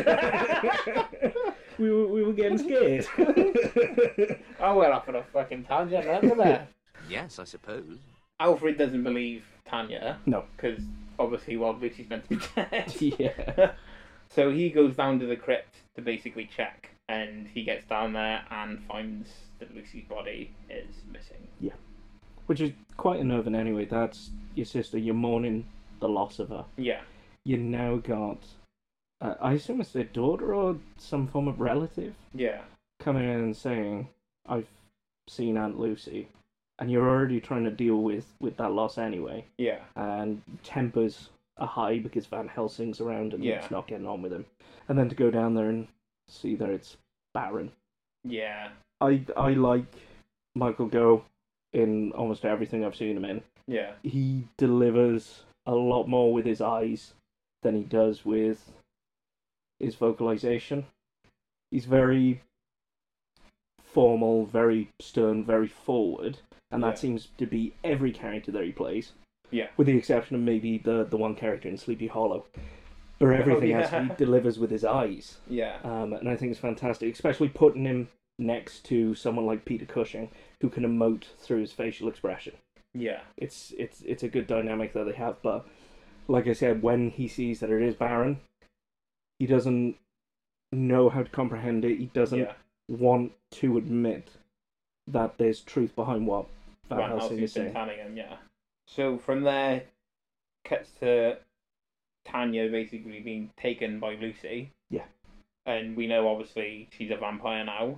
we were we were getting scared. I went off on a fucking tangent, remember that? Yes, I suppose. Alfred doesn't believe Tanya. No. Because obviously, well, Lucy's meant to be dead. Yeah. So he goes down to the crypt to basically check, and he gets down there and finds that Lucy's body is missing. Yeah. Which is quite unnerving anyway. That's your sister, you're mourning the loss of her. Yeah. You now got, uh, I assume it's their daughter or some form of relative, Yeah. coming in and saying, I've seen Aunt Lucy. And you're already trying to deal with, with that loss anyway. Yeah. And tempers are high because Van Helsing's around and Yeah. it's not getting on with him. And then to go down there and see that it's barren. Yeah. I I like Michael Gough in almost everything I've seen him in. Yeah. He delivers a lot more with his eyes than he does with his vocalization. He's very formal, very stern, very forward, and that Yeah. seems to be every character that he plays. Yeah. With the exception of maybe the, the one character in Sleepy Hollow. Or everything Oh, else yeah. he delivers with his eyes. Yeah. Um, and I think it's fantastic, especially putting him next to someone like Peter Cushing, who can emote through his facial expression. Yeah. It's it's it's a good dynamic that they have, but like I said, when he sees that it is Baron, he doesn't know how to comprehend it. He doesn't Yeah. want to admit that there's truth behind what Van, Van Helsing Helsing's is been saying. telling him, yeah. So from there, cuts to Tanya basically being taken by Lucy. Yeah. And we know, obviously, she's a vampire now.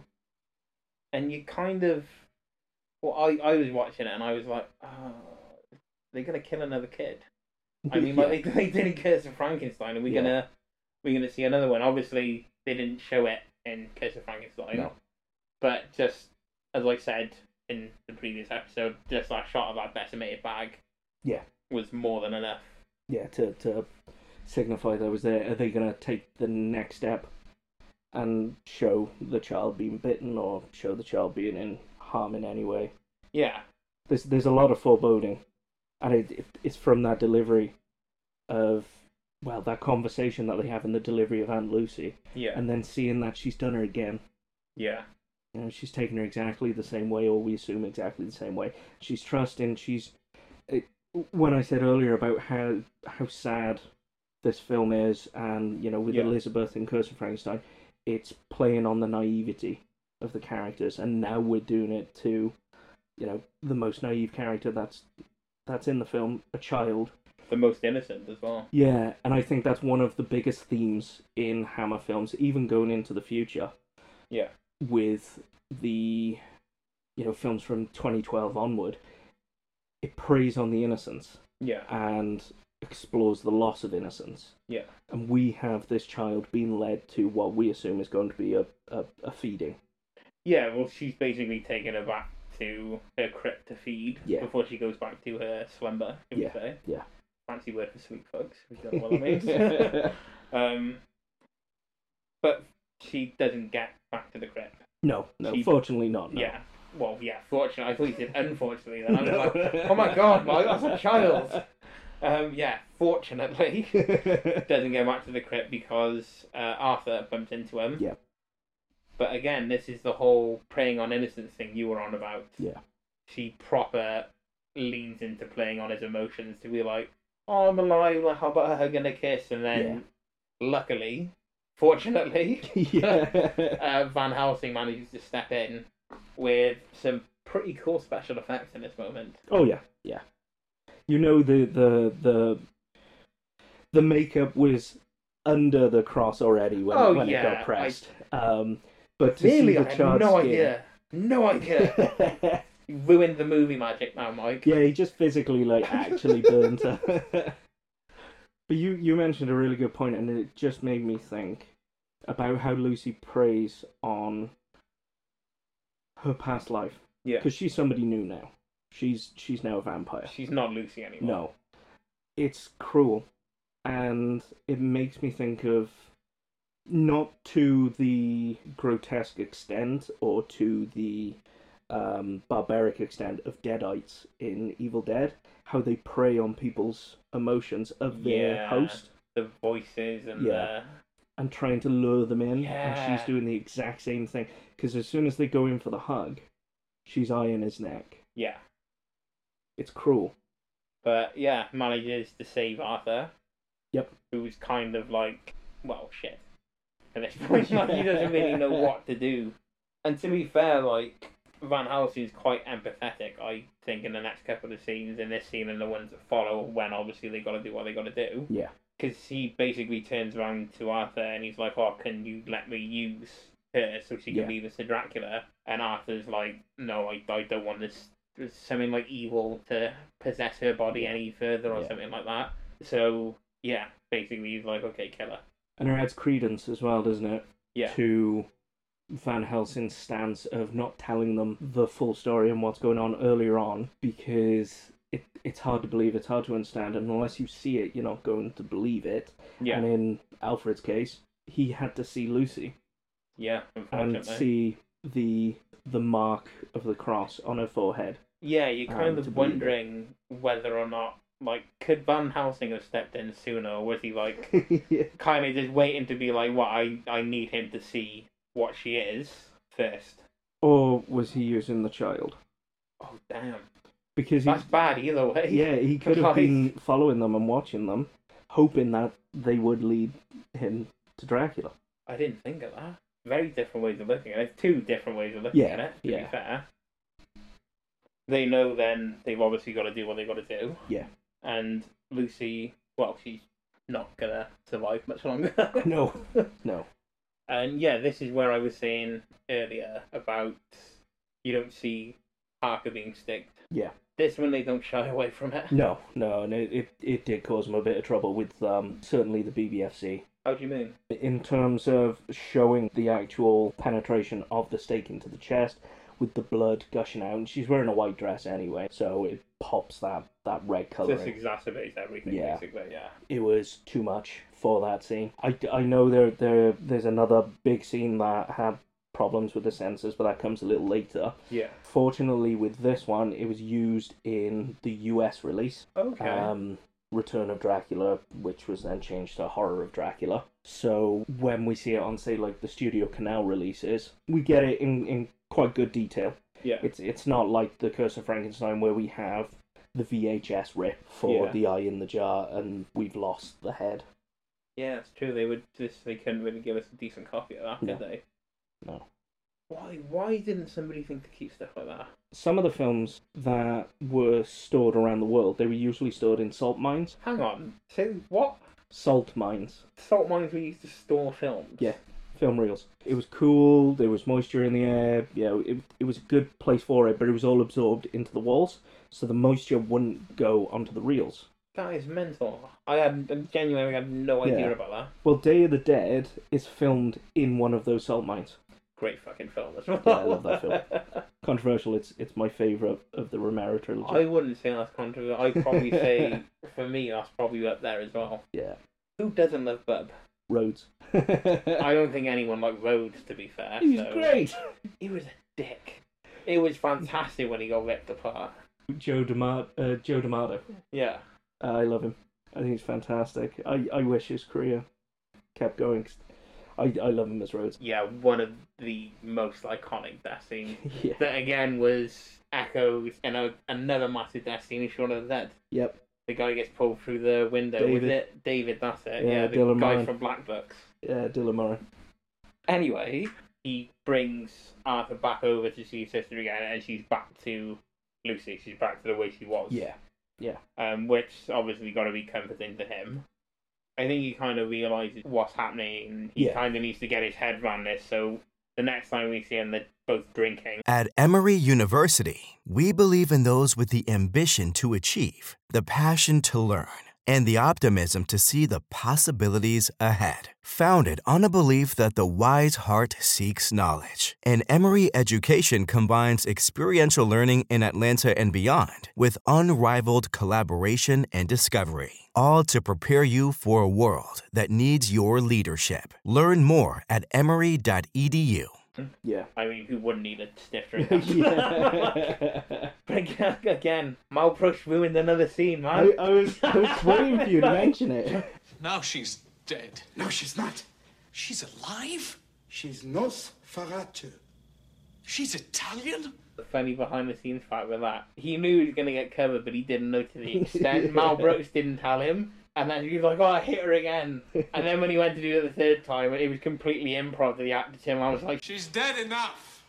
And you kind of... Well, I, I was watching it and I was like, oh, they're going to kill another kid. I mean, like, they, they did in Curse of Frankenstein, and we're Yeah. gonna we're gonna see another one. Obviously, they didn't show it in Curse of Frankenstein. No. But just, as I said in the previous episode, just that shot of that decimated bag Yeah. was more than enough. Yeah, to, to signify that was there. Are they going to take the next step and show the child being bitten, or show the child being in harm in any way? Yeah. There's there's a lot of foreboding, and it, it it's from that delivery of, well, that conversation that they have in the delivery of Aunt Lucy. Yeah. And then seeing that she's done her again. Yeah. You know, she's taken her exactly the same way, or we assume exactly the same way. She's trusting. She's it, when I said earlier about how how sad this film is, and you know, with Yeah. Elizabeth in Curse of Frankenstein, it's playing on the naivety of the characters, and now we're doing it to, you know, the most naive character that's that's in the film, a child. The most innocent as well. Yeah, and I think that's one of the biggest themes in Hammer films, even going into the future. Yeah. With the, you know, films from twenty twelve onward, it preys on the innocence. Yeah. And explores the loss of innocence. Yeah. And we have this child being led to what we assume is going to be a, a, a feeding. Yeah, well, she's basically taken her back to her crypt to feed Yeah. before she goes back to her slumber, should Yeah, we say. yeah. Fancy word for sleep, folks. We don't know what that means. um, but she doesn't get back to the crypt. No, no, She- fortunately not. No. Yeah. Well, yeah, fortunately. I thought you said unfortunately then. I was like, oh my god, Mike, that's a child. Um, yeah, fortunately, doesn't go back to the crypt because uh, Arthur bumps into him. Yeah. But again, this is the whole preying on innocence thing you were on about. Yeah. She proper leans into playing on his emotions to be like, oh, I'm alive, like, how about a hug and a kiss? And then, luckily, fortunately, uh, Van Helsing manages to step in with some pretty cool special effects in this moment. Oh yeah, yeah. You know, the the the the makeup was under the cross already when, Oh, when it yeah, got pressed. Um, but to Really, see I the had child's no skin- idea. No idea. You ruined the movie magic now, Mike. Yeah, he just physically, like, actually burnt her. But you, you mentioned a really good point, and it just made me think about how Lucy preys on her past life. Yeah. Because she's somebody new now. She's she's now a vampire. She's not Lucy anymore. No. It's cruel. And it makes me think of, not to the grotesque extent or to the um, barbaric extent of Deadites in Evil Dead, how they prey on people's emotions of their Yeah, host. The voices and Yeah. And trying to lure them in, and Yeah. she's doing the exact same thing. Because as soon as they go in for the hug, she's eyeing his neck. the... Yeah. It's cruel. But, yeah, manages to save Arthur. Yep. Who's kind of like, well, shit. At this point, like, he doesn't really know what to do. And to be fair, like, Van Helsing's quite empathetic, I think, in the next couple of scenes, in this scene and the ones that follow, when obviously they got to do what they got to do. Yeah. Because he basically turns around to Arthur and he's like, oh, can you let me use her so she can Yeah. leave us to Dracula? And Arthur's like, no, I, I don't want this, there's something like evil to possess her body any further or Yeah. something like that. So, yeah, basically he's like, okay, kill her. And it adds credence as well, doesn't it? Yeah. To Van Helsing's stance of not telling them the full story and what's going on earlier on, because it it's hard to believe, it's hard to understand, and unless you see it, you're not going to believe it. Yeah. And in Alfred's case, he had to see Lucy. Yeah, And unfortunately. see the the mark of the cross on her forehead. Yeah, you're kind um, to of believe wondering whether or not, like, could Van Helsing have stepped in sooner, or was he, like, yeah. kind of just waiting to be like, what, I, I need him to see what she is first? Or was he using the child? Oh, damn. Because he, That's bad either way. yeah, he could have Like- been following them and watching them, hoping that they would lead him to Dracula. I didn't think of that. Very different ways of looking at it. Two different ways of looking Yeah, at it, to yeah. be fair. They know then they've obviously got to do what they've got to do. Yeah. And Lucy, well, she's not going to survive much longer. No, no. And yeah, this is where I was saying earlier about you don't see Harker being sticked. Yeah. This one, they don't shy away from it. No, no, and it, it, it did cause him a bit of trouble with um, certainly the B B F C. How do you mean? In terms of showing the actual penetration of the stake into the chest, with the blood gushing out, and she's wearing a white dress anyway, so it pops that, that red colour. Just exacerbates everything, Yeah. basically, yeah. It was too much for that scene. I, I know there, there there's another big scene that had problems with the censors, but that comes a little later. Yeah. Fortunately, with this one, it was used in the U S release. Okay. Um, Return of Dracula, which was then changed to Horror of Dracula. So when we see it on, say, like the Studio Canal releases, we get it in, in quite good detail. Yeah. It's it's not like The Curse of Frankenstein where we have the V H S rip for Yeah. the eye in the jar and we've lost the head. Yeah, it's true. They would just they couldn't really give us a decent copy of that, No. could they? No. Why why didn't somebody think to keep stuff like that? Some of the films that were stored around the world, they were usually stored in salt mines. Hang on. So what? Salt mines. Salt mines were used to store films? Yeah, film reels. It was cool, there was moisture in the air, you know, it, it was a good place for it, but it was all absorbed into the walls, so the moisture wouldn't go onto the reels. That is mental. I had genuinely had no idea Yeah. about that. Well, Day of the Dead is filmed in one of those salt mines. Great fucking film as well. Yeah, I love that film. Controversial, it's it's my favourite of the Romero trilogy. I wouldn't say that's controversial. I'd probably say, for me, that's probably up there as well. Yeah. Who doesn't love Bub? Rhodes. I don't think anyone liked Rhodes, to be fair. He was so- great. He was a dick. It was fantastic when he got ripped apart. Joe D'Amato. Uh, Joe D'Amato. Yeah. I love him. I think he's fantastic. I, I wish his career kept going. 'Cause I, I love him as Rhodes. Yeah, one of the most iconic death scenes. Yeah. That again was echoed in a, another massive death scene in Shaun of the Dead. Yep. The guy gets pulled through the window. Was David. it David? That's it. Yeah, Yeah, the Dylan guy Moran. from Black Books. Yeah, Dylan Moran. Anyway, he brings Arthur back over to see his sister again, and she's back to Lucy. She's back to the way she was. Yeah. Yeah. Um, which obviously got to be comforting to him. I think he kind of realizes what's happening. He Yeah. kind of needs to get his head around this. So the next time we see him, they're both drinking. At Emory University, we believe in those with the ambition to achieve, the passion to learn, and the optimism to see the possibilities ahead. Founded on a belief that the wise heart seeks knowledge, and Emory education combines experiential learning in Atlanta and beyond with unrivaled collaboration and discovery, all to prepare you for a world that needs your leadership. Learn more at emory dot e d u. Yeah. I mean, who wouldn't need a stiff drink? Yeah. But again, again, Mal Brooks ruined another scene, I, man. I was I was waiting for you to mention it. Now she's dead. No, she's not. She's alive? She's Nosferatu. She's Italian? The funny behind the scenes fact with that, he knew he was going to get covered, but he didn't know to the extent. Mal Brooks didn't tell him. And then he was like, oh, I hit her again. And then when he went to do it the third time, it was completely improv that he acted to him. I was like, She's dead enough.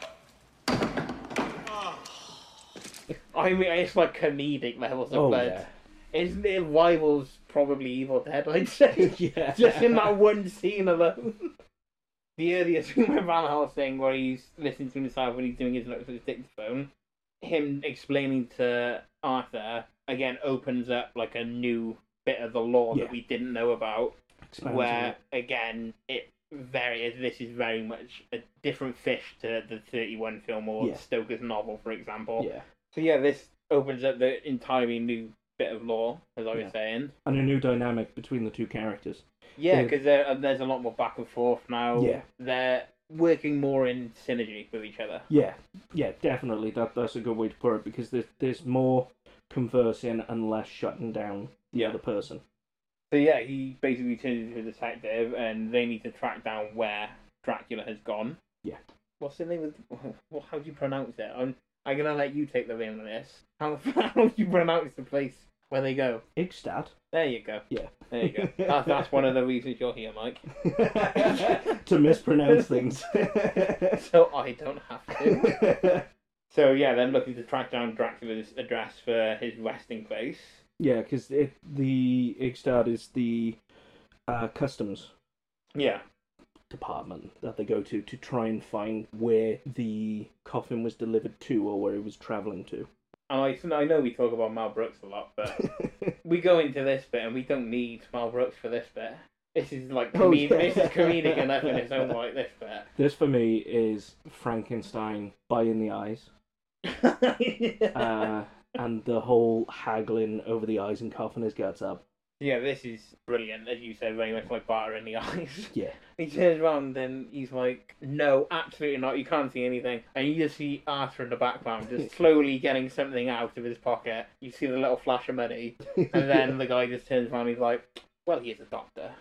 I mean, it's like comedic levels of Oh, blood. yeah. It's, it rivals probably Evil Dead, I'd say. Yeah. Just in that one scene alone. The earlier scene with Van Helsing, where he's listening to himself when he's doing his notes with his dictaphone, him explaining to Arthur, again, opens up like a new bit of the law Yeah. that we didn't know about. Expands where, again, it very this is very much a different fish to the thirty-one film or Yeah. Stoker's novel, for example. Yeah. So yeah, this opens up the entirely new bit of lore, as I was Yeah. saying. And a new dynamic between the two characters. Yeah, Uh, because there, there's a lot more back and forth now. Yeah. They're working more in synergy with each other. Yeah, yeah, definitely. That that's a good way to put it, because there's there's more conversing and less shutting down the other person. So yeah, he basically turns into a detective, and they need to track down where Dracula has gone. Yeah. What's the name of? Well, how do you pronounce it? I'm I'm gonna let you take the rein on this. How how do you pronounce the place where they go? Igstad. There you go. Yeah. There you go. That's that's one of the reasons you're here, Mike. To mispronounce things. So I don't have to. So yeah, they're looking to track down Dracula's address for his resting place. Yeah, because the Igstad is the uh, customs Yeah. department that they go to to try and find where the coffin was delivered to or where it was travelling to. And I, I know we talk about Mel Brooks a lot, but we go into this bit and we don't need Mel Brooks for this bit. This is like Oh, comedic, yeah. this is comedic enough in its own right, this bit. This for me is Frankenstein biting the eyes. uh, and the whole haggling over the eyes and coughing his guts up. Yeah, this is brilliant, as you said, very much like Barter in the eyes. Yeah. He turns around and he's like, no, absolutely not, you can't see anything. And you just see Arthur in the background just slowly getting something out of his pocket. You see the little flash of money. And then the guy just turns around and he's like, well, he is a doctor.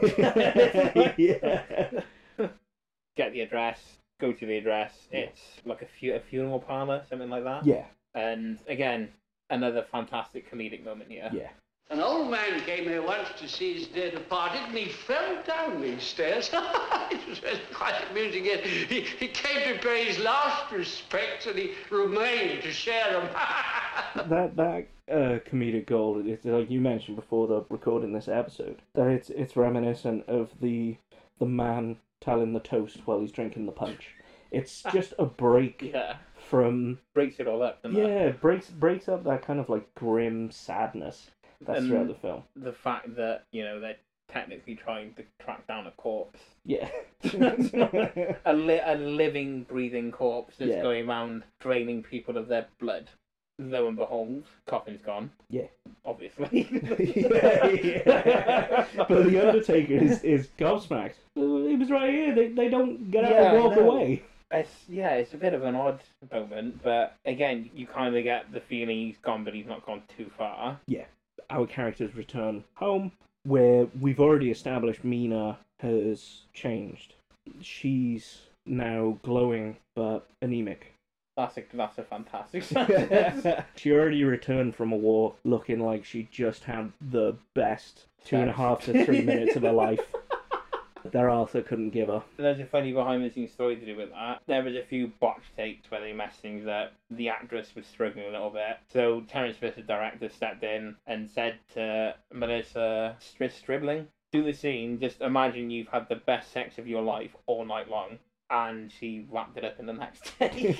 Yeah. Get the address, go to the address. It's like a, fu- a funeral parlour, something like that. Yeah. And again, another fantastic comedic moment here. Yeah. An old man came here once to see his dear departed, and he fell down these stairs. It was quite amusing. He, he came to pay his last respects, and he remained to share them. that that uh, comedic gold, it's like you mentioned before the recording this episode, that it's it's reminiscent of the the man telling the toast while he's drinking the punch. It's just a break Yeah. from Breaks it all up, doesn't it? yeah breaks breaks up that kind of like grim sadness that's And throughout the film. The fact that, you know, they're technically trying to track down a corpse. Yeah. a, li- a living, breathing corpse that's Yeah. going around draining people of their blood. Lo and behold, coffin's gone. Yeah. Obviously. yeah, yeah. But the Undertaker is, is gobsmacked. He was right here. They they don't get out Yeah, and I walk know. away. It's, yeah, it's a bit of an odd moment, but again, you kind of get the feeling he's gone, but he's not gone too far. Yeah. Our characters return home, where we've already established Mina has changed. She's now glowing, but anemic. That's a, that's a fantastic sentence. She already returned from a war looking like she just had the best two and a half to three minutes of her life that Arthur couldn't give her. There's a funny behind-the-scenes story to do with that. There was a few botch takes where they messed things up. The actress was struggling a little bit. So Terence Fisher, director, stepped in and said to Melissa Str- Stribling, do the scene, just imagine you've had the best sex of your life all night long. And she wrapped it up in the next take.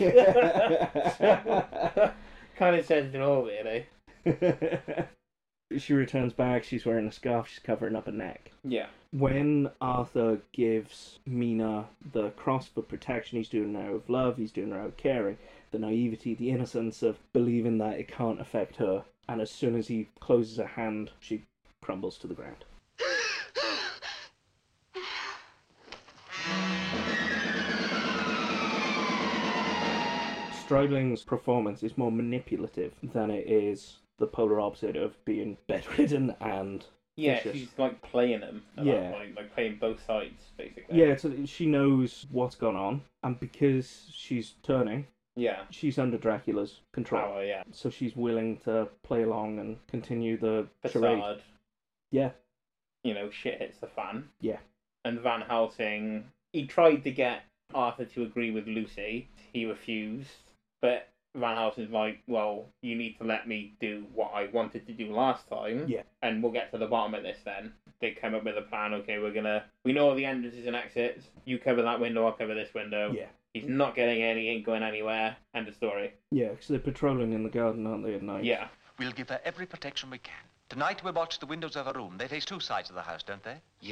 Kind of says it all, really. She returns back, she's wearing a scarf, she's covering up her neck. Yeah. When Arthur gives Mina the cross for protection, he's doing it out of love, he's doing it out of caring, the naivety, the innocence of believing that it can't affect her. And as soon as he closes her hand, she crumbles to the ground. Stribling's performance is more manipulative than it is the polar opposite of being bedridden and Yeah, vicious. she's like playing him at Yeah. that point, like playing both sides, basically. Yeah, so she knows what's gone on, and because she's turning, Yeah. she's under Dracula's control. Power, yeah. So she's willing to play along and continue the charade. Facade. Yeah. You know, shit hits the fan. Yeah. And Van Helsing, he tried to get Arthur to agree with Lucy. He refused. But Van Helsing's like, well, you need to let me do what I wanted to do last time. Yeah. And we'll get to the bottom of this then. They come up with a plan. Okay, we're gonna... We know all the entrances and exits. You cover that window, I'll cover this window. Yeah. He's not getting any, he ain't going anywhere. End of story. Yeah, because they're patrolling in the garden, aren't they, at night? Yeah. We'll give her every protection we can. Tonight we'll watch the windows of her room. They face two sides of the house, don't they? Yes.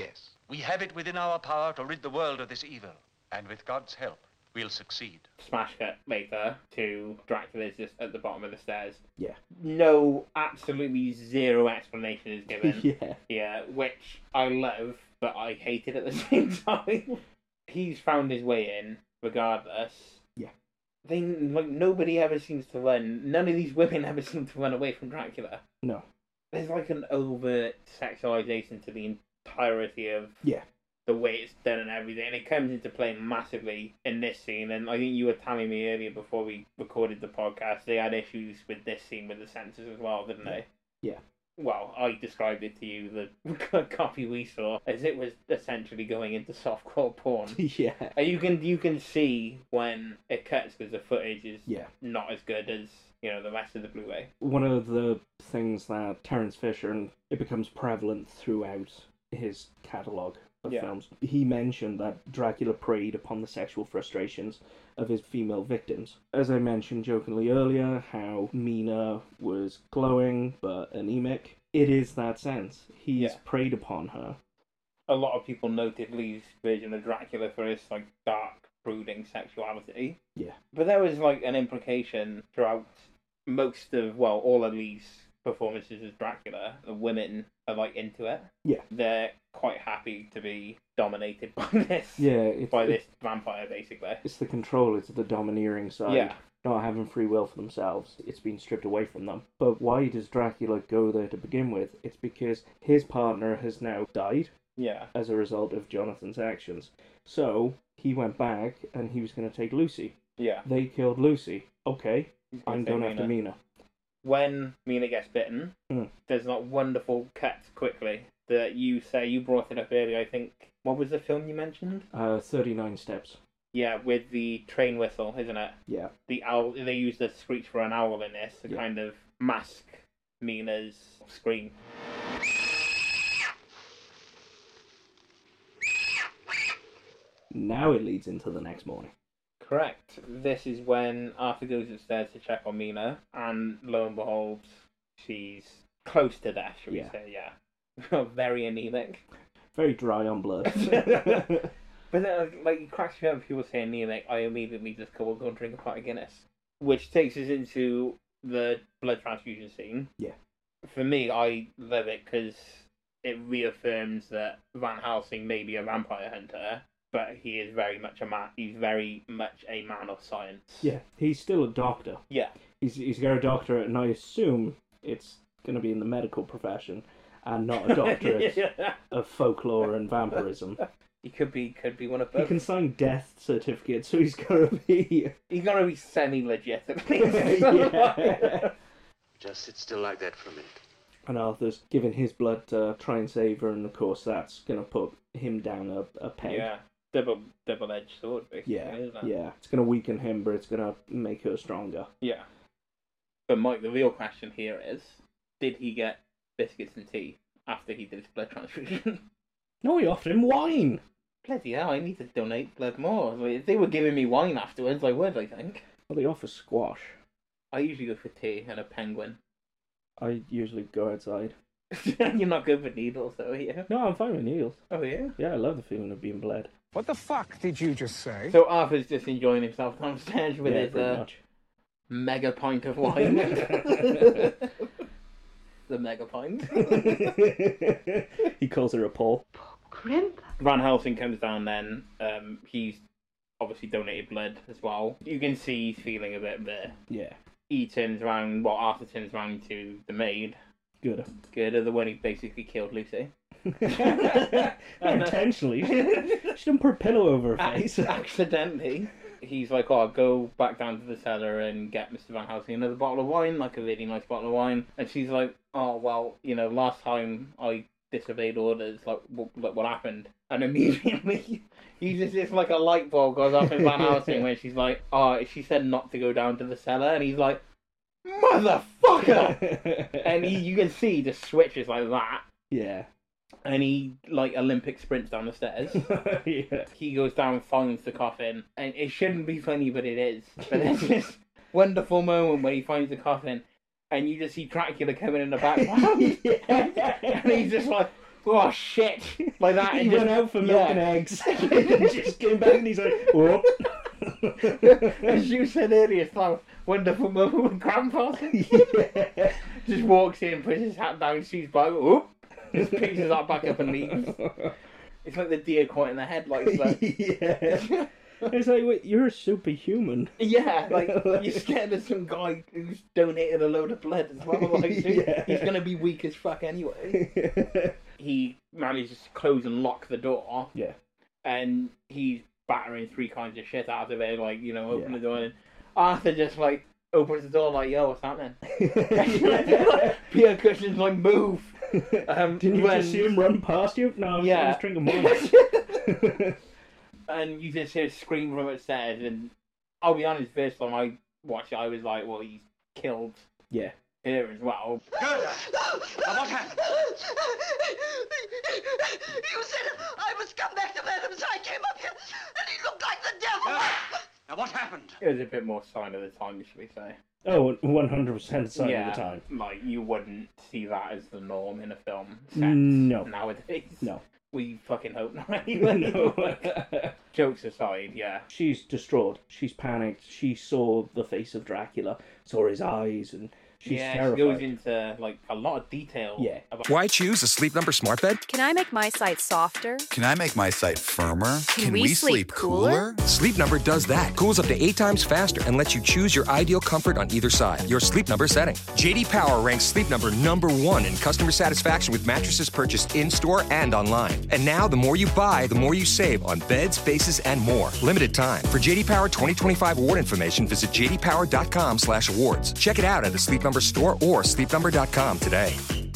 We have it within our power to rid the world of this evil. And with God's help, we'll succeed. Smash cut later to Dracula's just at the bottom of the stairs. Yeah. No, absolutely zero explanation is given. Yeah. Yeah, which I love, but I hate it at the same time. He's found his way in, regardless. Yeah. They like nobody ever seems to run. None of these women ever seem to run away from Dracula. No. There's like an overt sexualization to the entirety of Yeah. the way it's done and everything. And it comes into play massively in this scene. And I think you were telling me earlier before we recorded the podcast, they had issues with this scene with the censors as well, didn't they? Yeah. Well, I described it to you, the copy we saw, as it was essentially going into softcore porn. Yeah. And you can you can see when it cuts because the footage is Yeah. not as good as, you know, the rest of the Blu-ray. One of the things that Terence Fisher, and it becomes prevalent throughout his catalogue of Yeah. films, he mentioned that Dracula preyed upon the sexual frustrations of his female victims. As I mentioned jokingly earlier, how Mina was glowing but anemic. It is that sense. He's Yeah. preyed upon her. A lot of people noted Lee's version of Dracula for his like dark, brooding sexuality. Yeah. But there was like an implication throughout most of, well, all of Lee's performances as Dracula. The women are like into it. Yeah. They're quite happy to be dominated by this. Yeah, it's, by it- this vampire, basically. It's the control, it's the domineering side. Yeah. Not having free will for themselves. It's been stripped away from them. But why does Dracula go there to begin with? It's because his partner has now died. Yeah. As a result of Jonathan's actions. So, he went back and he was going to take Lucy. Yeah. They killed Lucy. Okay, I'm take going after Mina. Mina. When Mina gets bitten, Mm. there's that wonderful cut quickly that you say, you brought it up earlier, I think. What was the film you mentioned? Uh, thirty-nine steps. Yeah, with the train whistle, isn't it? Yeah. The owl. They use the screech for an owl in this to Yeah. kind of mask Mina's scream. Now it leads into the next morning. Correct. This is when Arthur goes upstairs to check on Mina, and lo and behold, she's close to death, shall we Yeah. say, yeah. Very anemic. Very dry on blood. But then, like, it cracks me up if people say anemic, I immediately just go, well, go and drink a pint of Guinness. Which takes us into the blood transfusion scene. Yeah. For me, I love it because it reaffirms that Van Helsing may be a vampire hunter, but he is very much a man. He's very much a man of science. Yeah, he's still a doctor. Yeah. He's he's got a doctorate, and I assume it's going to be in the medical profession, and not a doctorate Yeah. of folklore and vampirism. He could be could be one of both. He can sign death certificates, so he's got to be. He's got to be semi-legit at least. Yeah. Just sit still like that for a minute. And Arthur's giving his blood to try and save her, and of course that's going to put him down a, a peg. Yeah. Double double-edged sword, basically, Yeah, isn't it? yeah. It's going to weaken him, but it's going to make her stronger. Yeah. But Mike, the real question here is, did he get biscuits and tea after he did his blood transfusion? No, he offered him wine. Bloody hell, I need to donate blood more. Like, if they were giving me wine afterwards, I would, I think. Well, they offer squash. I usually go for tea and a penguin. I usually go outside. You're not good with needles, though, are you? No, I'm fine with needles. Oh, yeah? Yeah, I love the feeling of being bled. What the fuck did you just say? So Arthur's just enjoying himself downstairs with Yeah, his pretty uh, much. mega pint of wine. The mega pint. He calls her a Paul. Crimp. Van Helsing comes down then. Um, he's obviously donated blood as well. You can see he's feeling a bit there. Yeah. He turns around, well, Arthur turns around to the maid. Good. Good, the one who basically killed Lucy. Intentionally. She didn't put a pillow over her face. Accidentally. He's like, oh, I'll go back down to the cellar and get Mister Van Helsing another bottle of wine, like a really nice bottle of wine. And she's like, oh, well, you know, last time I disobeyed orders, like, what, like, what happened? And immediately, he's just, it's like a light bulb goes off in Van Helsing when she's like, oh, she said not to go down to the cellar. And he's like, motherfucker! And he, you can see the switches like that. Yeah. And he, like, Olympic sprints down the stairs. Yeah. He goes down, finds the coffin. And it shouldn't be funny, but it is. But there's this wonderful moment where he finds the coffin, and you just see Dracula coming in the background. And he's just like, oh shit, like that. He and went just, out for milk yeah. and eggs. And just came back and he's like, whoop. As you said earlier, it's like a wonderful moment with Grandpa. Yeah. Just walks in, puts his hat down, sees by, whoop, just picks his hat back up and leaves. It's like the deer caught in the headlights. Like. Yeah. It's like, wait, you're a superhuman. Yeah, like, you're scared of some guy who's donated a load of blood as well. Like, so Yeah. he's going to be weak as fuck anyway. He manages to close and lock the door. Yeah. And he's battering three kinds of shit out of it, like, you know, open Yeah. the door, and Arthur just, like, opens the door, like, yo, what's happening? Peter Cushing's like, move! Um, Didn't you when... just see him run past you? No, I was, Yeah. I was drinking wine. And you just hear a scream from upstairs, and I'll be honest, first time I watched it, I was like, well, he's killed Yeah. her as well. Gerda! Now what happened? You said I must come back to Madam, so I came up here, and he looked like the devil. Now what happened? It was a bit more sign of the time, should we say. Oh, one hundred percent sign yeah, of the time. Like, you wouldn't see that as the norm in a film set No. nowadays. No. We fucking hope not anyway. No. Jokes aside, yeah. She's distraught. She's panicked. She saw the face of Dracula, saw his eyes, and she's yeah, terrified. she goes into, like, a lot of detail. Yeah. About... Why choose a Sleep Number smart bed? Can I make my site softer? Can I make my site firmer? Can we sleep cooler? Sleep Number does that. Cools up to eight times faster and lets you choose your ideal comfort on either side. Your Sleep Number setting. J D Power ranks Sleep Number number one in customer satisfaction with mattresses purchased in-store and online. And now, the more you buy, the more you save on beds, bases, and more. Limited time. For J D Power twenty twenty-five award information, visit j d power dot com slash awards. Check it out at the Sleep Number store or sleep number dot com today.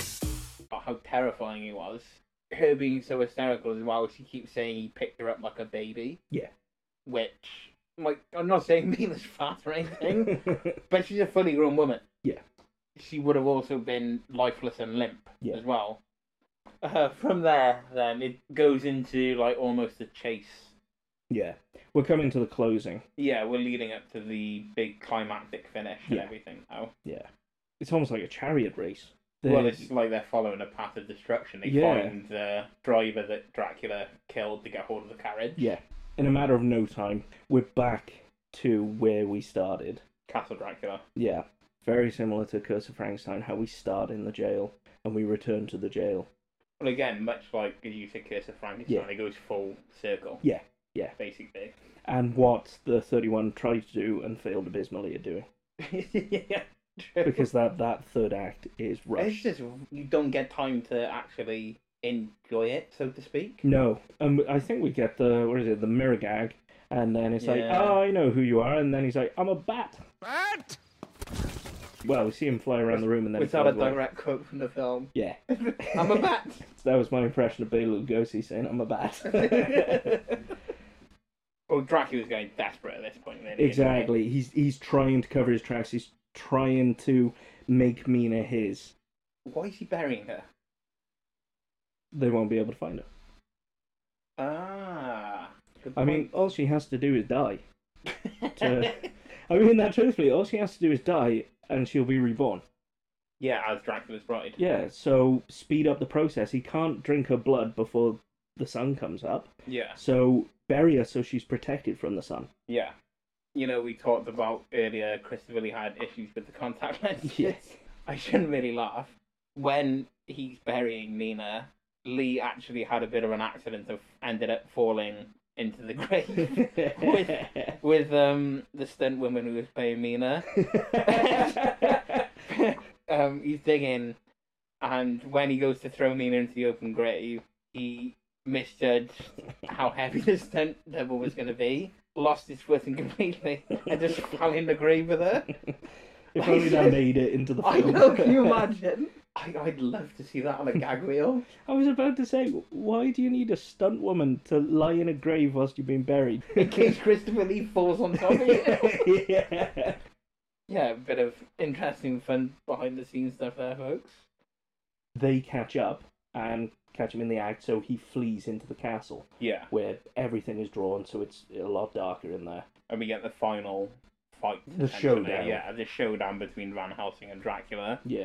How terrifying he was. Her being so hysterical as well. She keeps saying he picked her up like a baby. Yeah. Which, like, I'm not saying Mila's fat or anything, but she's a fully grown woman. Yeah. She would have also been lifeless and limp Yeah. as well. Uh, from there, then, it goes into, like, almost a chase. Yeah. We're coming to the closing. Yeah, we're leading up to the big climactic finish and Yeah. everything now. Yeah. It's almost like a chariot race. They- Well, it's like they're following a path of destruction. They Yeah. find the driver that Dracula killed to get hold of the carriage. Yeah. In a matter of no time, we're back to where we started. Castle Dracula. Yeah. Very similar to Curse of Frankenstein, how we start in the jail and we return to the jail. Well, again, much like as you said, Curse of Frankenstein, Yeah. it goes full circle. Yeah. Yeah. Basically. And what the thirty-one tried to do and failed abysmally at doing. Yeah. True. Because that, that third act is It's rushed. just, you don't get time to actually enjoy it, so to speak. No. Um, I think we get the, what is it, the mirror gag. And then it's like, Yeah. oh, I know who you are. And then he's like, I'm a bat. Bat? Well, we see him fly around the room and then Was he that a flies away. direct quote from the film? Yeah. I'm a bat. That was my impression of Bela Lugosi saying, I'm a bat. Well, Dracula's getting desperate at this point, really. Exactly. He's he's trying to cover his tracks. He's trying to make Mina his. Why is he burying her? They won't be able to find her. Ah. good I mean, point. all she has to do is die. To, I mean that truthfully, all she has to do is die and she'll be reborn. Yeah, as Dracula's bride. Yeah, so speed up the process. He can't drink her blood before the sun comes up. Yeah. So bury her so she's protected from the sun. Yeah. You know, we talked about earlier, Christopher Lee had issues with the contact lenses. Yes. I shouldn't really laugh. When he's burying Mina, Lee actually had a bit of an accident of ended up falling into the grave with, with um the stunt woman who was playing Mina. um, he's digging, and when he goes to throw Mina into the open grave, he misjudged how heavy the stunt double was going to be, lost his footing completely, and just fell in the grave with her. If only that made it into the film. I know, can you imagine? I, I'd love to see that on a gag reel. I was about to say, why do you need a stunt woman to lie in a grave whilst you're being buried? In case Christopher Lee falls on top of you. Yeah. Yeah, a bit of interesting, fun behind-the-scenes stuff there, folks. They catch up and catch him in the act, so he flees into the castle. Yeah. Where everything is drawn, so it's a lot darker in there. And we get the final fight. The essentially. showdown. Yeah, the showdown between Van Helsing and Dracula. Yeah.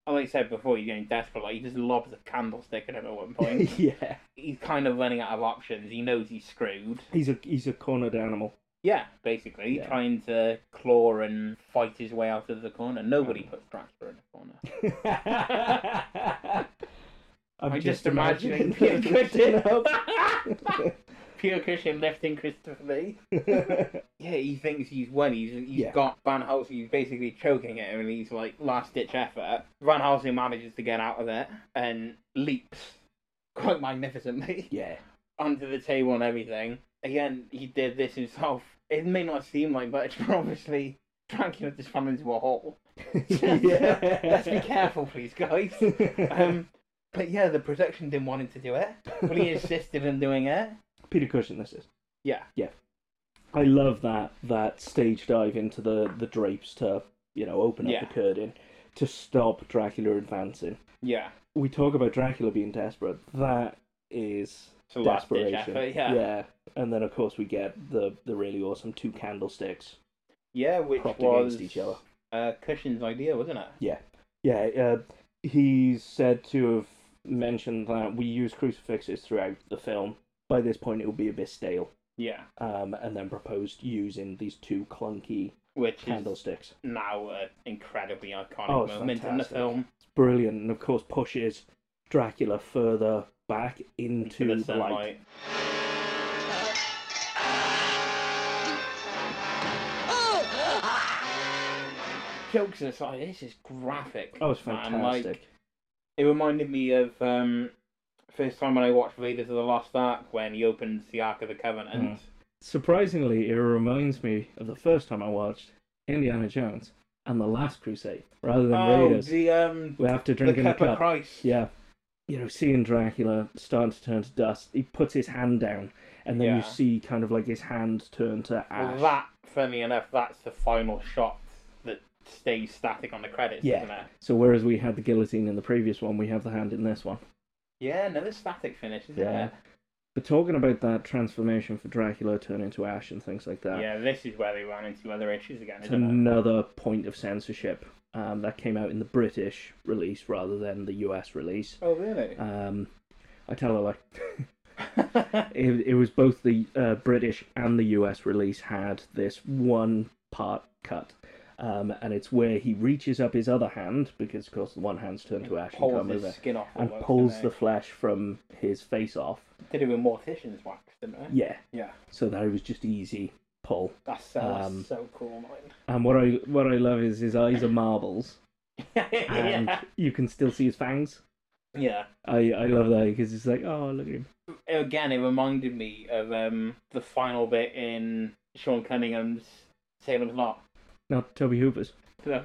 like I said before, he's getting desperate. Like, he just lobs a candlestick at him at one point. Yeah. He's kind of running out of options. He knows he's screwed. He's a he's a cornered animal. Yeah, basically. Yeah. Trying to claw and fight his way out of the corner. Nobody puts Dracula in the corner. I'm, I'm just just imagining imagining Peter Cushing. up. Peter Cushing lifting Christopher Lee. Yeah, he thinks he's won. He's he's Yeah. got Van Helsing. He's basically choking at him, and he's like last ditch effort. Van Helsing manages to get out of it and leaps quite magnificently Yeah. onto the table and everything. Again, he did this himself. It may not seem like much, but obviously Dracula just fell into a hole. Yeah. Let's be careful, please, guys. Um, but yeah, the production didn't want him to do it, but he insisted on doing it. Peter Cushing, this is. Yeah. Yeah. I love that that stage dive into the, the drapes to, you know, open up Yeah. the curtain to stop Dracula advancing. Yeah. We talk about Dracula being desperate. That is So last ditch desperation. effort, yeah. Yeah. And then, of course, we get the, the really awesome two candlesticks Yeah, which propped was against each other. uh, Cushing's idea, wasn't it? Yeah. Yeah. Uh, he's said to have mentioned that we use crucifixes throughout the film. By this point, it will be a bit stale. Yeah. Um, and then proposed using these two clunky Which candlesticks. is now an incredibly iconic Oh, it's moment in the fantastic. film. It's brilliant, and of course pushes Dracula further back into, To the the light. sunlight. Jokes aside, this is graphic. Oh, it's man. fantastic. Like, it reminded me of um, first time when I watched Raiders of the Lost Ark when he opens the Ark of the Covenant. Mm. Surprisingly, it reminds me of the first time I watched Indiana Jones and the Last Crusade, rather than Oh, Raiders. the um, We have to drink the in the cup of cup. Christ. Yeah. You know, seeing Dracula starting to turn to dust, he puts his hand down, and then Yeah. you see kind of like his hand turn to ash. Well, that, funny enough, that's the final shot that stays static on the credits, Yeah. isn't it? So whereas we had the guillotine in the previous one, we have the hand in this one. Yeah, another static finish, isn't Yeah. it? But talking about that transformation for Dracula turning to ash and things like that, Yeah, this is where they ran into other issues again, it's isn't it? another point of censorship. Um, that came out in the British release rather than the U S release. Oh, really? Um, I tell a lie. it, it was both the uh, British and the U S release had this one part cut. Um, and it's where he reaches up his other hand, because of course the one hand's turned to ash and Pulls can't his move it, skin off and almost, pulls doesn't the he? flesh from his face off. Did it with Mortician's wax, didn't it? Yeah. Yeah. So that it was just easy pull. That's so, that's Um, so cool, man. And what I what I love is his eyes are marbles, and Yeah. you can still see his fangs. Yeah. I, I love that because it's like, oh, look at him. Again, it reminded me of um, the final bit in Sean Cunningham's Salem's Lot. Not Toby Hooper's. No.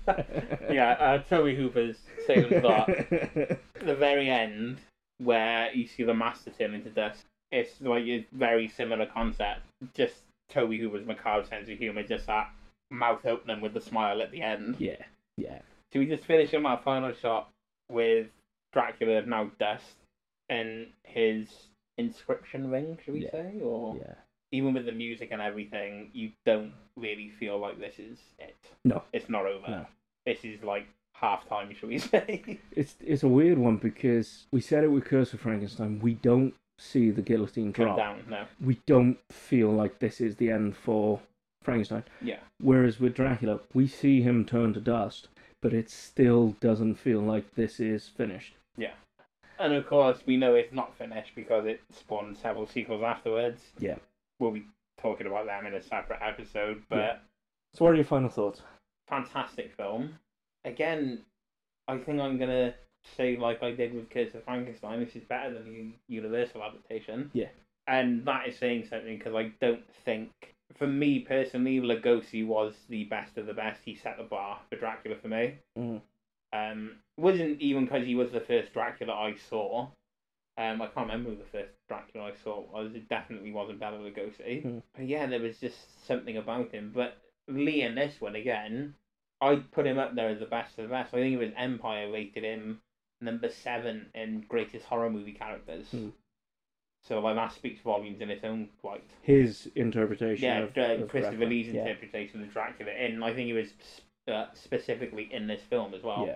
yeah, uh, Toby Hooper's Salem's Lot. The very end, where you see the master turn into dust. It's like a very similar concept. Just Toby Hooper's macabre sense of humour, just that mouth opening with the smile at the end. Yeah, yeah. So we just finish on that final shot with Dracula now dust and his inscription ring, should we Yeah. say? Or Yeah. even with the music and everything, you don't really feel like this is it. No. It's not over. No. This is like half time, should we say? It's it's a weird one because we said it with Curse of Frankenstein. We don't see the guillotine Come drop. down, no. We don't feel like this is the end for Frankenstein. Yeah. Whereas with Dracula, we see him turn to dust, but it still doesn't feel like this is finished. Yeah. And of course, we know it's not finished because it spawned several sequels afterwards. Yeah. We'll be talking about them in a separate episode, but Yeah. So what are your final thoughts? fantastic film. Again, I think I'm going to say, like I did with Curse of Frankenstein, this is better than the Universal adaptation. Yeah. And that is saying something because I don't think, for me personally, Lugosi was the best of the best. He set the bar for Dracula for me. Mm. Um, wasn't even because he was the first Dracula I saw. Um, I can't remember who the first Dracula I saw was. It definitely wasn't Bela Lugosi. Mm. But yeah, there was just something about him. But Lee in this one, again, I'd put him up there as the best of the best. I think it was Empire rated him number seven in greatest horror movie characters. Mm. So like that speaks volumes in its own right. His interpretation Yeah, of, uh, of Christopher Dracula. Lee's Yeah. interpretation of Dracula, and I think he was uh, specifically in this film as well. Yeah.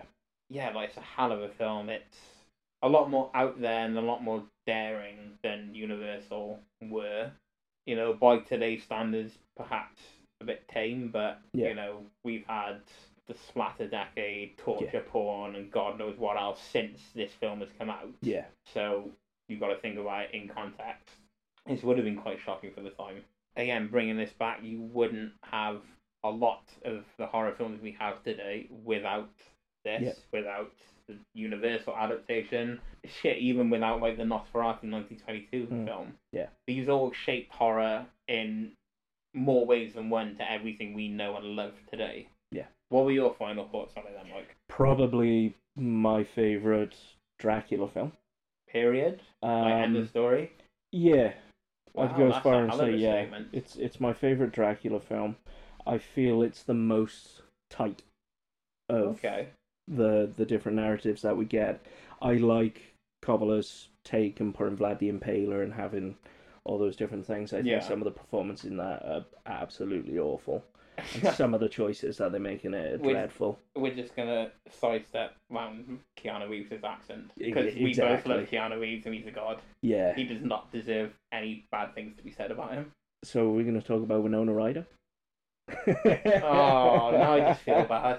yeah, like it's a hell of a film. It's a lot more out there and a lot more daring than Universal were. You know, by today's standards, perhaps a bit tame, but Yeah. you know, we've had the splatter decade, torture Yeah. porn, and God knows what else since this film has come out. Yeah. So you've got to think about it in context. This would have been quite shocking for the time. Again, bringing this back, you wouldn't have a lot of the horror films we have today without this, Yeah. without the Universal adaptation. Shit, even without like the Nosferatu nineteen twenty-two Mm. film. Yeah. These all shaped horror in more ways than one to everything we know and love today. Yeah. What were your final thoughts on it then, Mike? Probably my favourite Dracula film. Period? Um, Like, end of story? Yeah. Wow, I'd go as that's far a and hell of say a yeah. statement. It's it's my favourite Dracula film. I feel it's the most tight of Okay. the the different narratives that we get. I like Cobbler's take and putting Vlad the Impaler and having all those different things. I think Yeah. some of the performances in that are absolutely awful. And some of the choices that they make in it are We're- dreadful. We're just gonna sidestep round Keanu Reeves' accent E- because we exactly. both love Keanu Reeves and he's a god. Yeah. He does not deserve any bad things to be said about him. So we're going to talk about Winona Ryder. Oh, now I just feel bad.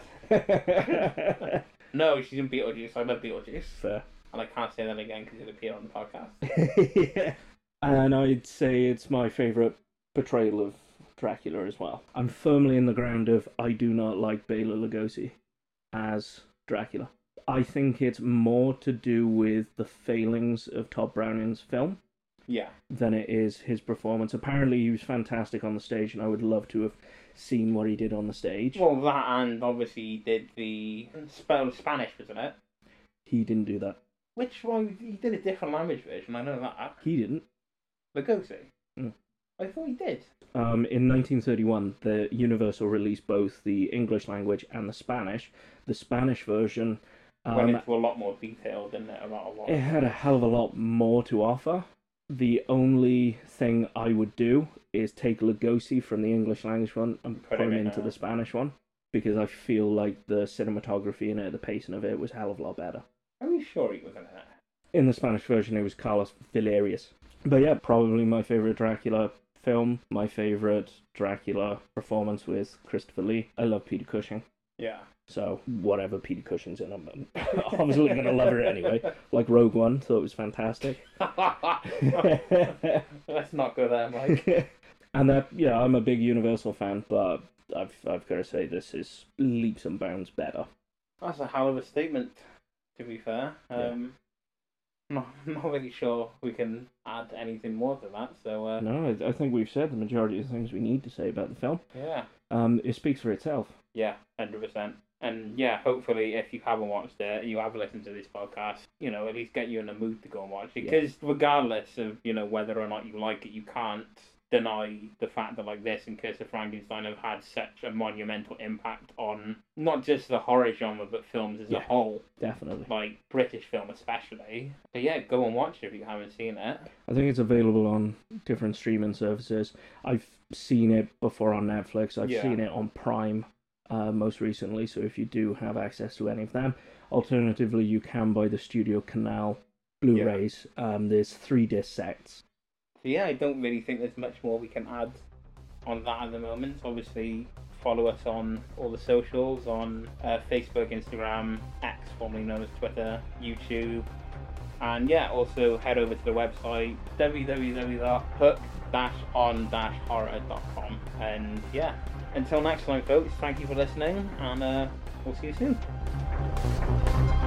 No, she's in Beetlejuice. I love Beetlejuice. Fair. And I can't say that again because it'll appear on the podcast. Yeah. And I'd say it's my favourite portrayal of Dracula as well. I'm firmly in the ground of I do not like Bela Lugosi as Dracula. I think it's more to do with the failings of Todd Browning's film Yeah. than it is his performance. Apparently he was fantastic on the stage, and I would love to have seen what he did on the stage. Well, that and obviously he did the spell Spanish, wasn't it? He didn't do that. Which one? He did a different language version. I know that. He didn't. Lugosi. Mm. I thought he did. Um, in nineteen thirty-one, the Universal released both the English language and the Spanish. The Spanish version um, Went into a lot more detail, didn't it? About a lot. it had a hell of a lot more to offer. The only thing I would do is take Lugosi from the English language one and Put put him him in into a- the Spanish one, because I feel like the cinematography in it, the pacing of it, was a hell of a lot better. Are you sure he was in it? In the Spanish version, it was Carlos Villarius. But yeah, probably my favourite Dracula film, my favourite Dracula performance with Christopher Lee. I love Peter Cushing. Yeah. So, whatever Peter Cushing's in, I'm I'm obviously going to love her anyway. Like Rogue One, thought it was fantastic. Let's not go there, Mike. And that, yeah, I'm a big Universal fan, but I've I've got to say this is leaps and bounds better. That's a hell of a statement, to be fair. Yeah. Um, not, not really sure we can add anything more to that, so... Uh, No, I, I think we've said the majority of the things we need to say about the film. Yeah. Um, it speaks for itself. Yeah, one hundred percent. And yeah, hopefully if you haven't watched it, you have listened to this podcast, you know, at least get you in the mood to go and watch it. Because regardless of, you know, whether or not you like it, you can't deny the fact that like this and Curse of Frankenstein have had such a monumental impact on not just the horror genre, but films as Yeah. a whole. Definitely. Like British film especially. So yeah, go and watch it if you haven't seen it. I think it's available on different streaming services. I've seen it before on Netflix. I've Yeah. seen it on Prime uh, most recently. So if you do have access to any of them, alternatively, you can buy the Studio Canal Blu-rays. Um, there's three disc sets. So yeah, I don't really think there's much more we can add on that at the moment. Obviously, follow us on all the socials, on uh, Facebook, Instagram, X, formerly known as Twitter, YouTube. And yeah, also head over to the website w w w dot hook dash on dash horror dot com. And yeah, until next time folks, thank you for listening, and uh, we'll see you soon.